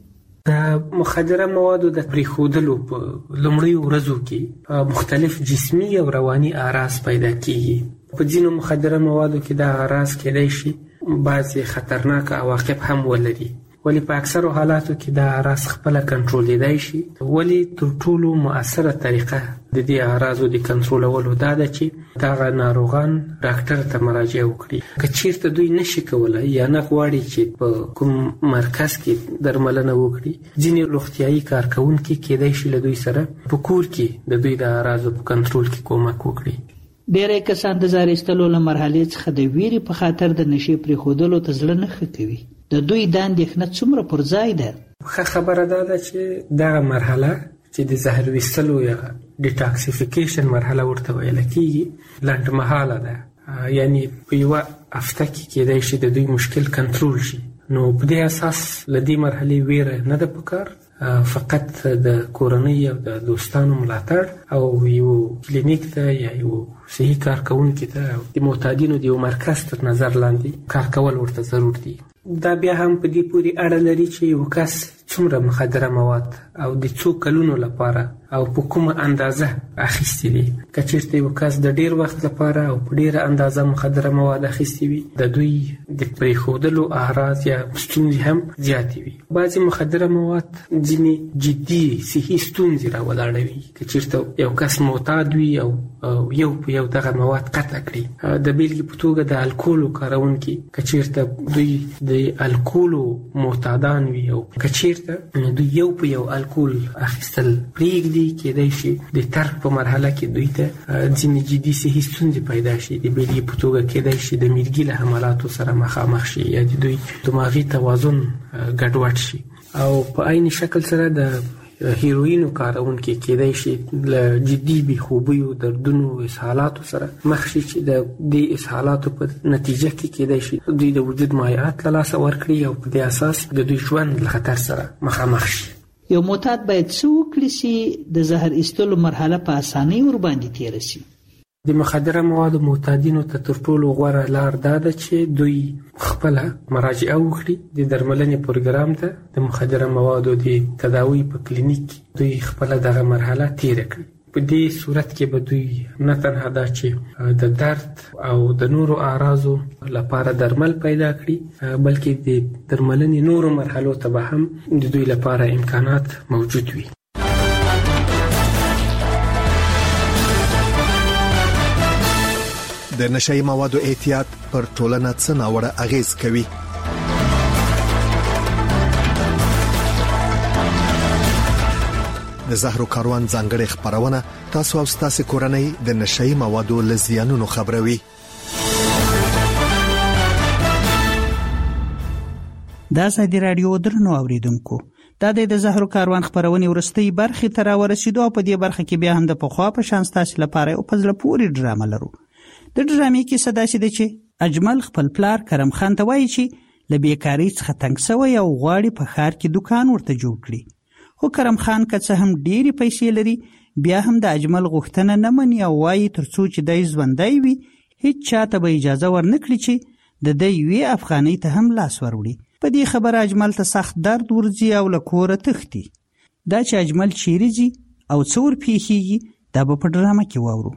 د مخدره موادو د پرېښودلو په لومړیو ورځو کې مختلف جسمي او رواني اعراض پیدا کیږي. په ځینو مخدره موادو کې دا اعراض کېدای شي بعضې خطرناک عواقب هم ولري، ولی په اکثرو حالاتو کې دا اعراض خپله کنټرولېدای شي. ولی تر ټولو مؤثره طریقه د دې اعراضو د کنټرولولو دا ده چې دغه ناروغان ډاکټر ته مراجعه وکړي. که چیرته دوی نشي کولی یا نه غواړي چې په کوم مرکز کې درملنه وکړي، ځینې روغتیايي کارکونکي کېدای شي له دوی سره په کور کې د دوی د اعراضو په کنټرول کې کومک وکړي. ډېری کسان د زهر ایستلو له مرحلې څخه د ویرې په خاطر د نشې پرېښودلو ته زړه نه ښه کوي. د دوی دا اندېښنه څومره پر ځای ده؟ ښه خبره دا ده چې دغه مرحله چې د زهر ویستلو یا ډیټاکسیفیکیشن مرحله ورته ویل کېږي لنډمهاله ده، یعنی په یوه هفته کې کېدای شي د دوی مشکل کنټرول شي. نو په دې اساس له دې مرحلې ویره نه ده پکار، فقط د کورنۍ او د دوستانو ملاتړ او یو کلینیک ته یا یو صحي کارکونکي ته د معتادینو د یو مرکز تر نظر لاندې کار کول ورته ضرور دي. دا بیا هم په دې پورې اړه لري چې یو کس څومره مخدره مواد او د څو کلونو لپاره او په کومه اندازه اخیستي دي. که چیرته یو کس د ډیر وخت لپاره او په ډیره اندازه مخدره مواد اخیستي وي، د دوی د پرېښودلو اعراض یا ستونزې هم زیاتې وي. بعضې مخدره مواد ځینې جدي صحي ستونزې راولاړوي. که چیرته یو کس معتاد وي او یو په یو دغه مواد قطع کړي، د بیلګې په توګه د الکولو کارونکي که چیرته دوی د الکولو معتادان وي او که چیرته دوی یو په یو الکول اخیستل پرېږدي، کېدای شي د ترک په مرحله کې دوی ته ځینې جدي صحي ستونزې پیدا شي. د بیلګې په توګه کېدای شي د میرګي له حملاتو سره مخامخ شي یا د دوی دماغي توازن ګډوډ شي، او په عین شکل سره د هیروینو کارونکي کېدای شي له جدي بېخوبیو، دردونو، اسهالاتو سره مخ شي چې د دې اسهالاتو په نتیجه کې کېدای شي دوی د وجود مایعات له لاسه ورکړي او په دې اساس د دوی ژوند له خطر سره مخامخ شي. یو معتاد باید څه وکړي چې د زهر ایستلو مرحله په اسانۍ ورباندې تېره شي؟ د مخدره موادو معتادینو ته تر ټولو غوره لار دا ده چې دوی خپله مراجعه وکړي د درملنې پروګرام ته. د مخدره موادو د تداوی په کلینیک دوی خپله دغه مرحله تېره کړي. په دې صورت کې به دوی نه تنها دا چې د درد او د نورو اعراضو لپاره درمل پیدا کړي بلکې د درملنې نورو مرحلو ته به هم د دوی لپاره امکانات موجود وي. د نشئی موادو احتیاط پر ټولنه څه ناوړه اغیز کوي؟ د زهرو کاروان ځانګړې خبرونه تاسو او تاسو کورنۍ د نشئی موادو له زیانونو خبروي. دا ازادي رادیو درنو اوریدونکو دا د زهرو کاروان خبرونه ورستۍ برخه تر ورسېدو په دې برخه کې بیا هم د پخوا په شان تاسو لپاره او پزله پوری ډرامه لرو. د ډرامې کې صدا شي چې اجمل خپل پلار کرم خان ته وایي چې ل بیکاری څخه تنگ شوی او غواړي په ښار کې دکان ورته جوړ کړي. خو کرم خان که څه هم ډېری پیسې لري بیا هم د اجمل غوښتنه نه مني او وایي ترڅو چې دی ژوندی وي هیڅ چاته به اجازه ورنکړي چې د دی یوې افغانۍ ته هم لاس وروړي. په دې خبره اجمل ته سخت درد ورځي او له کوره تښتي. دا چې اجمل چیرې ځي او څه ورپېښېږي دا به په ډرامه کې واورو.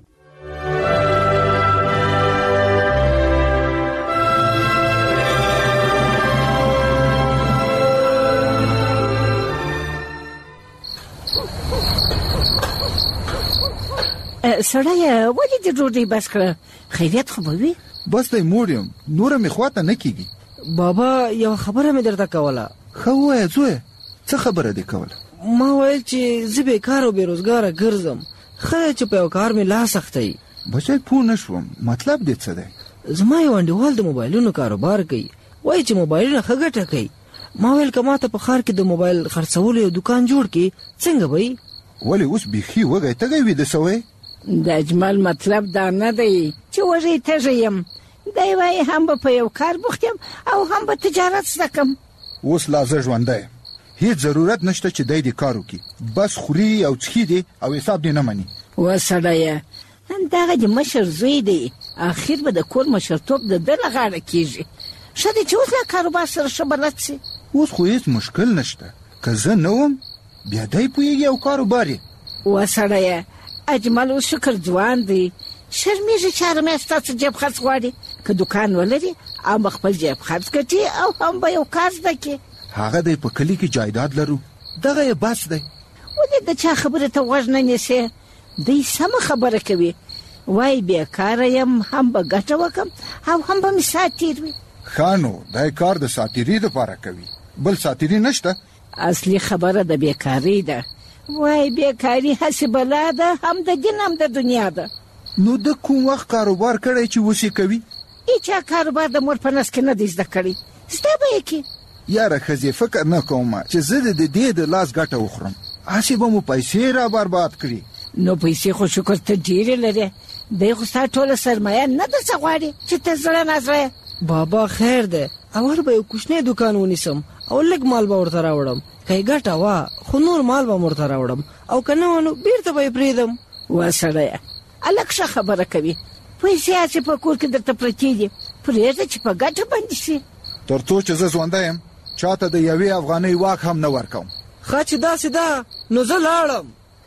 سړی ولې د ډوډۍ بس کړه؟ خیریت خو به وي؟ بس دی موړ یم، نوره مې خواته نه کېږي. بابا یو خبره مې درته کوله. ښه ووایه زویه، څه خبره دې کوله؟ ما ویل چې زه بیکار او بېروزګاره ګرځم، ښه دی چې په یو کار مې لاس اختی. بچی پوه نه شوم، مطلب دې څه دی؟ زما یو انډیوال د موبایلونو کاروبار کوي، وایي چې موبایلونه ښه ګټه کوي. ما ویل که ماته په ښار کې د موبایل خرڅولو یو دکان جوړ کړي څنګه به وي؟ ولې اوس بیخي وږی تږی ویده سوی؟ د اجمل مطلب دا نه دی چې وږی تږی یم، دی وایي هم به په یو کار بوخت یم او هم به تجارت زده کړم. اوس لا زه ژوندی یم، هیڅ ضرورت نشته چې دی دې کار وکړي، بس خوري او څښي دي او حساب دې نه مني. وسړیه دغه د مشر زوی دی، اخر به د کور مشرتوب د ده له غاړه کېږي. ښه دی چې اوس له کاروبار سره ښه بلد سي. اوس خو هیڅ مشکل نشته، که زه نه وم بیا دی پوهېږي او کاروبار یې. وسړیه اجمل اوس شکر ځوان دی، شرمېږي چې هره میاشت ستاسو جیب خرڅ غواړي. که دکان ولري او به خپل جیب خرڅ ګټي او هم به یو کار زده کړي. هغه دی په کلي کې جایداد لرو، دغه یې بس دی. ولې د چا خبرې ته غوږ نه نیسې؟ دی سمه خبره کوي، وایي بېکاره یم، هم به ګټه وکړم او هم به مې ساعت تېر وي. ښه نو دی کار د ساتیري دپاره کوي، بل ساتیري نشته. اصلي خبره د بېکارۍ ده، وای بیکاری هسې بلا ده، هم د دین هم د دنیا ده. نو د کوم وخت کاروبار کړی چې اوس یې کوي؟ هیچا کاروبار د مور په نس کې نه دی زده کړی، زده به یې کړي. یاره ښځې فکر نه کوم چې زه د دې د لاس ګټه وخورم، هسې به مو پیسې را برباد کړي. نو پیسې خو شکر ته ډېرې لرې، دی خو ستا ټوله سرمایه نه درڅه غواړي چې ته زړه نازړه. بابا خیر دی، اول به یو کوچنی دکان ونیسم او لږ مال به ورته راوړم، که یې ګټه وه خو نور مال به م ورته راوړم او که نه وه نو بېرته به یې پرېږدم. وسړیه هلک ښه خبره کوي، پیسې هسې په کور کې درته پرتې دي، پرېږده چې په ګټه بندي شي. تر څو چې زه ژوندی یم چاته د یوې افغانۍ واک هم نه ورکوم. ښه چې داسې ده نو زه لاړم.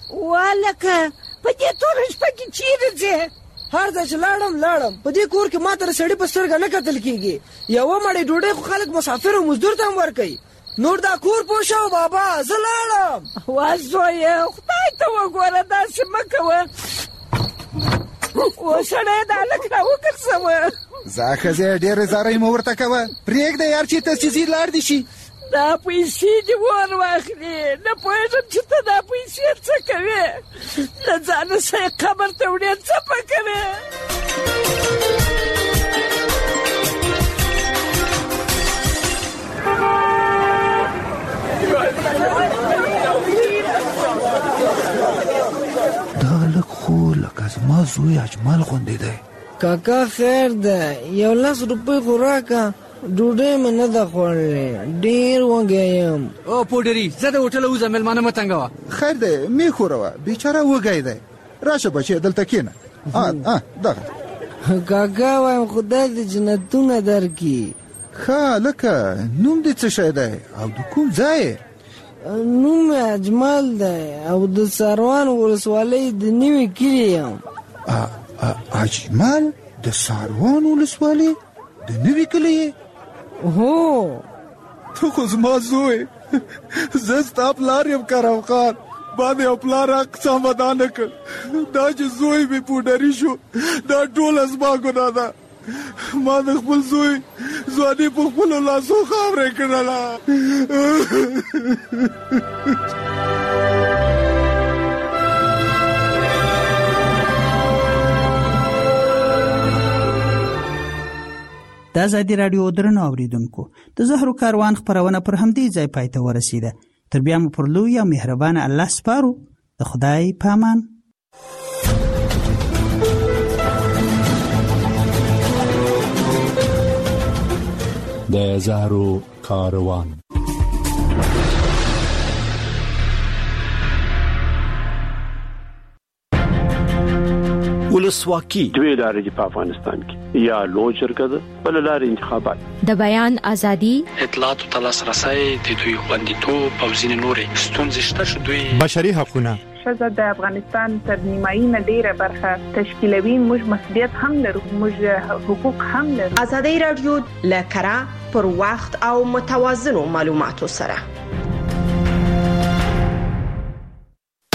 والکه په دې توره شپه کې چیرې ځې؟ هر ځای چې لاړم په دې کور کې ما ته د سړي په سترګه نه کتل کېږي. یوه مړۍ ډوډۍ خو خلک مسافر او مزدور ته هم ورکوي، نور دا کور پوه شو بابا، زه لاړم. وا زویه خدای ته وګوره، داسې مه کوه. وسړی د هلک راوګرځوه. زه ښځې ډېرې زارۍ مه ورته کوه، پرېږده یار چې ته چې ځي لاړ دې شي. دا پیسې دې ور واخلي، نه پوهېږم چې ته دا پیسې څه کوې، له ځانه سره قبر ته وړې څه په کوې. دا لږ خو لکه زما زوی اجمل غوندې دی. کاکا خیر ده، یو 10 روپۍ خو راکه، ډوډۍ مې نه ده خوړلې، ډېر وږی یم. او پوډري زه د هوټله وځم، مېلمانه مه تنګوه. خیر دی مې خوروه، بیچاره وږی دی، راشه بچی دلته کښېنه. دغه کاکا وایم خدای دې جنتونه درکړي. ښه هلکه نوم دې څه شی دی او د کوم ځای؟ نوم اجمل دی او د ساروان ولسوالۍ د نیوي کلی یم. اجمل د ساروان ولسوالۍ د نیوي کلی؟ هو. ته خو زما زوی، زه ستا پلار یم کرم خان. ما د یو پلار حق سمه نه کړ. دا چې زوی مې پوډري شو دا ټوله زما ګناه ده. ما د خپل زوی ځواني په خپلو لاسو خاورې کړله. د ازادي راډیو درنو اوریدونکو، د زهرو کاروان خپرونه پر همدې ځای پای ته ورسیده. تر بیا مو پر لوی او مهربان الله سپارو. د خدای په امان. د زهرو کاروان. ولسواکي دوی لارې په افغانستان کې یا لوی جرګه ده بل لارې انتخابات، د بیان ازادي، اطلاعات او تلاسرسي د دوی خوندیتوب او ځینې نورې ستونزې شته چې دوی بشري حقوقونه ښځه د افغانستان تر نیمایي نه ډیره برخه تشکیلوي. موږ مسؤلیت هم لرو، موږ حقوق هم لرو. ازادي راډیو له کره پر وخت او متوازنو معلوماتو سره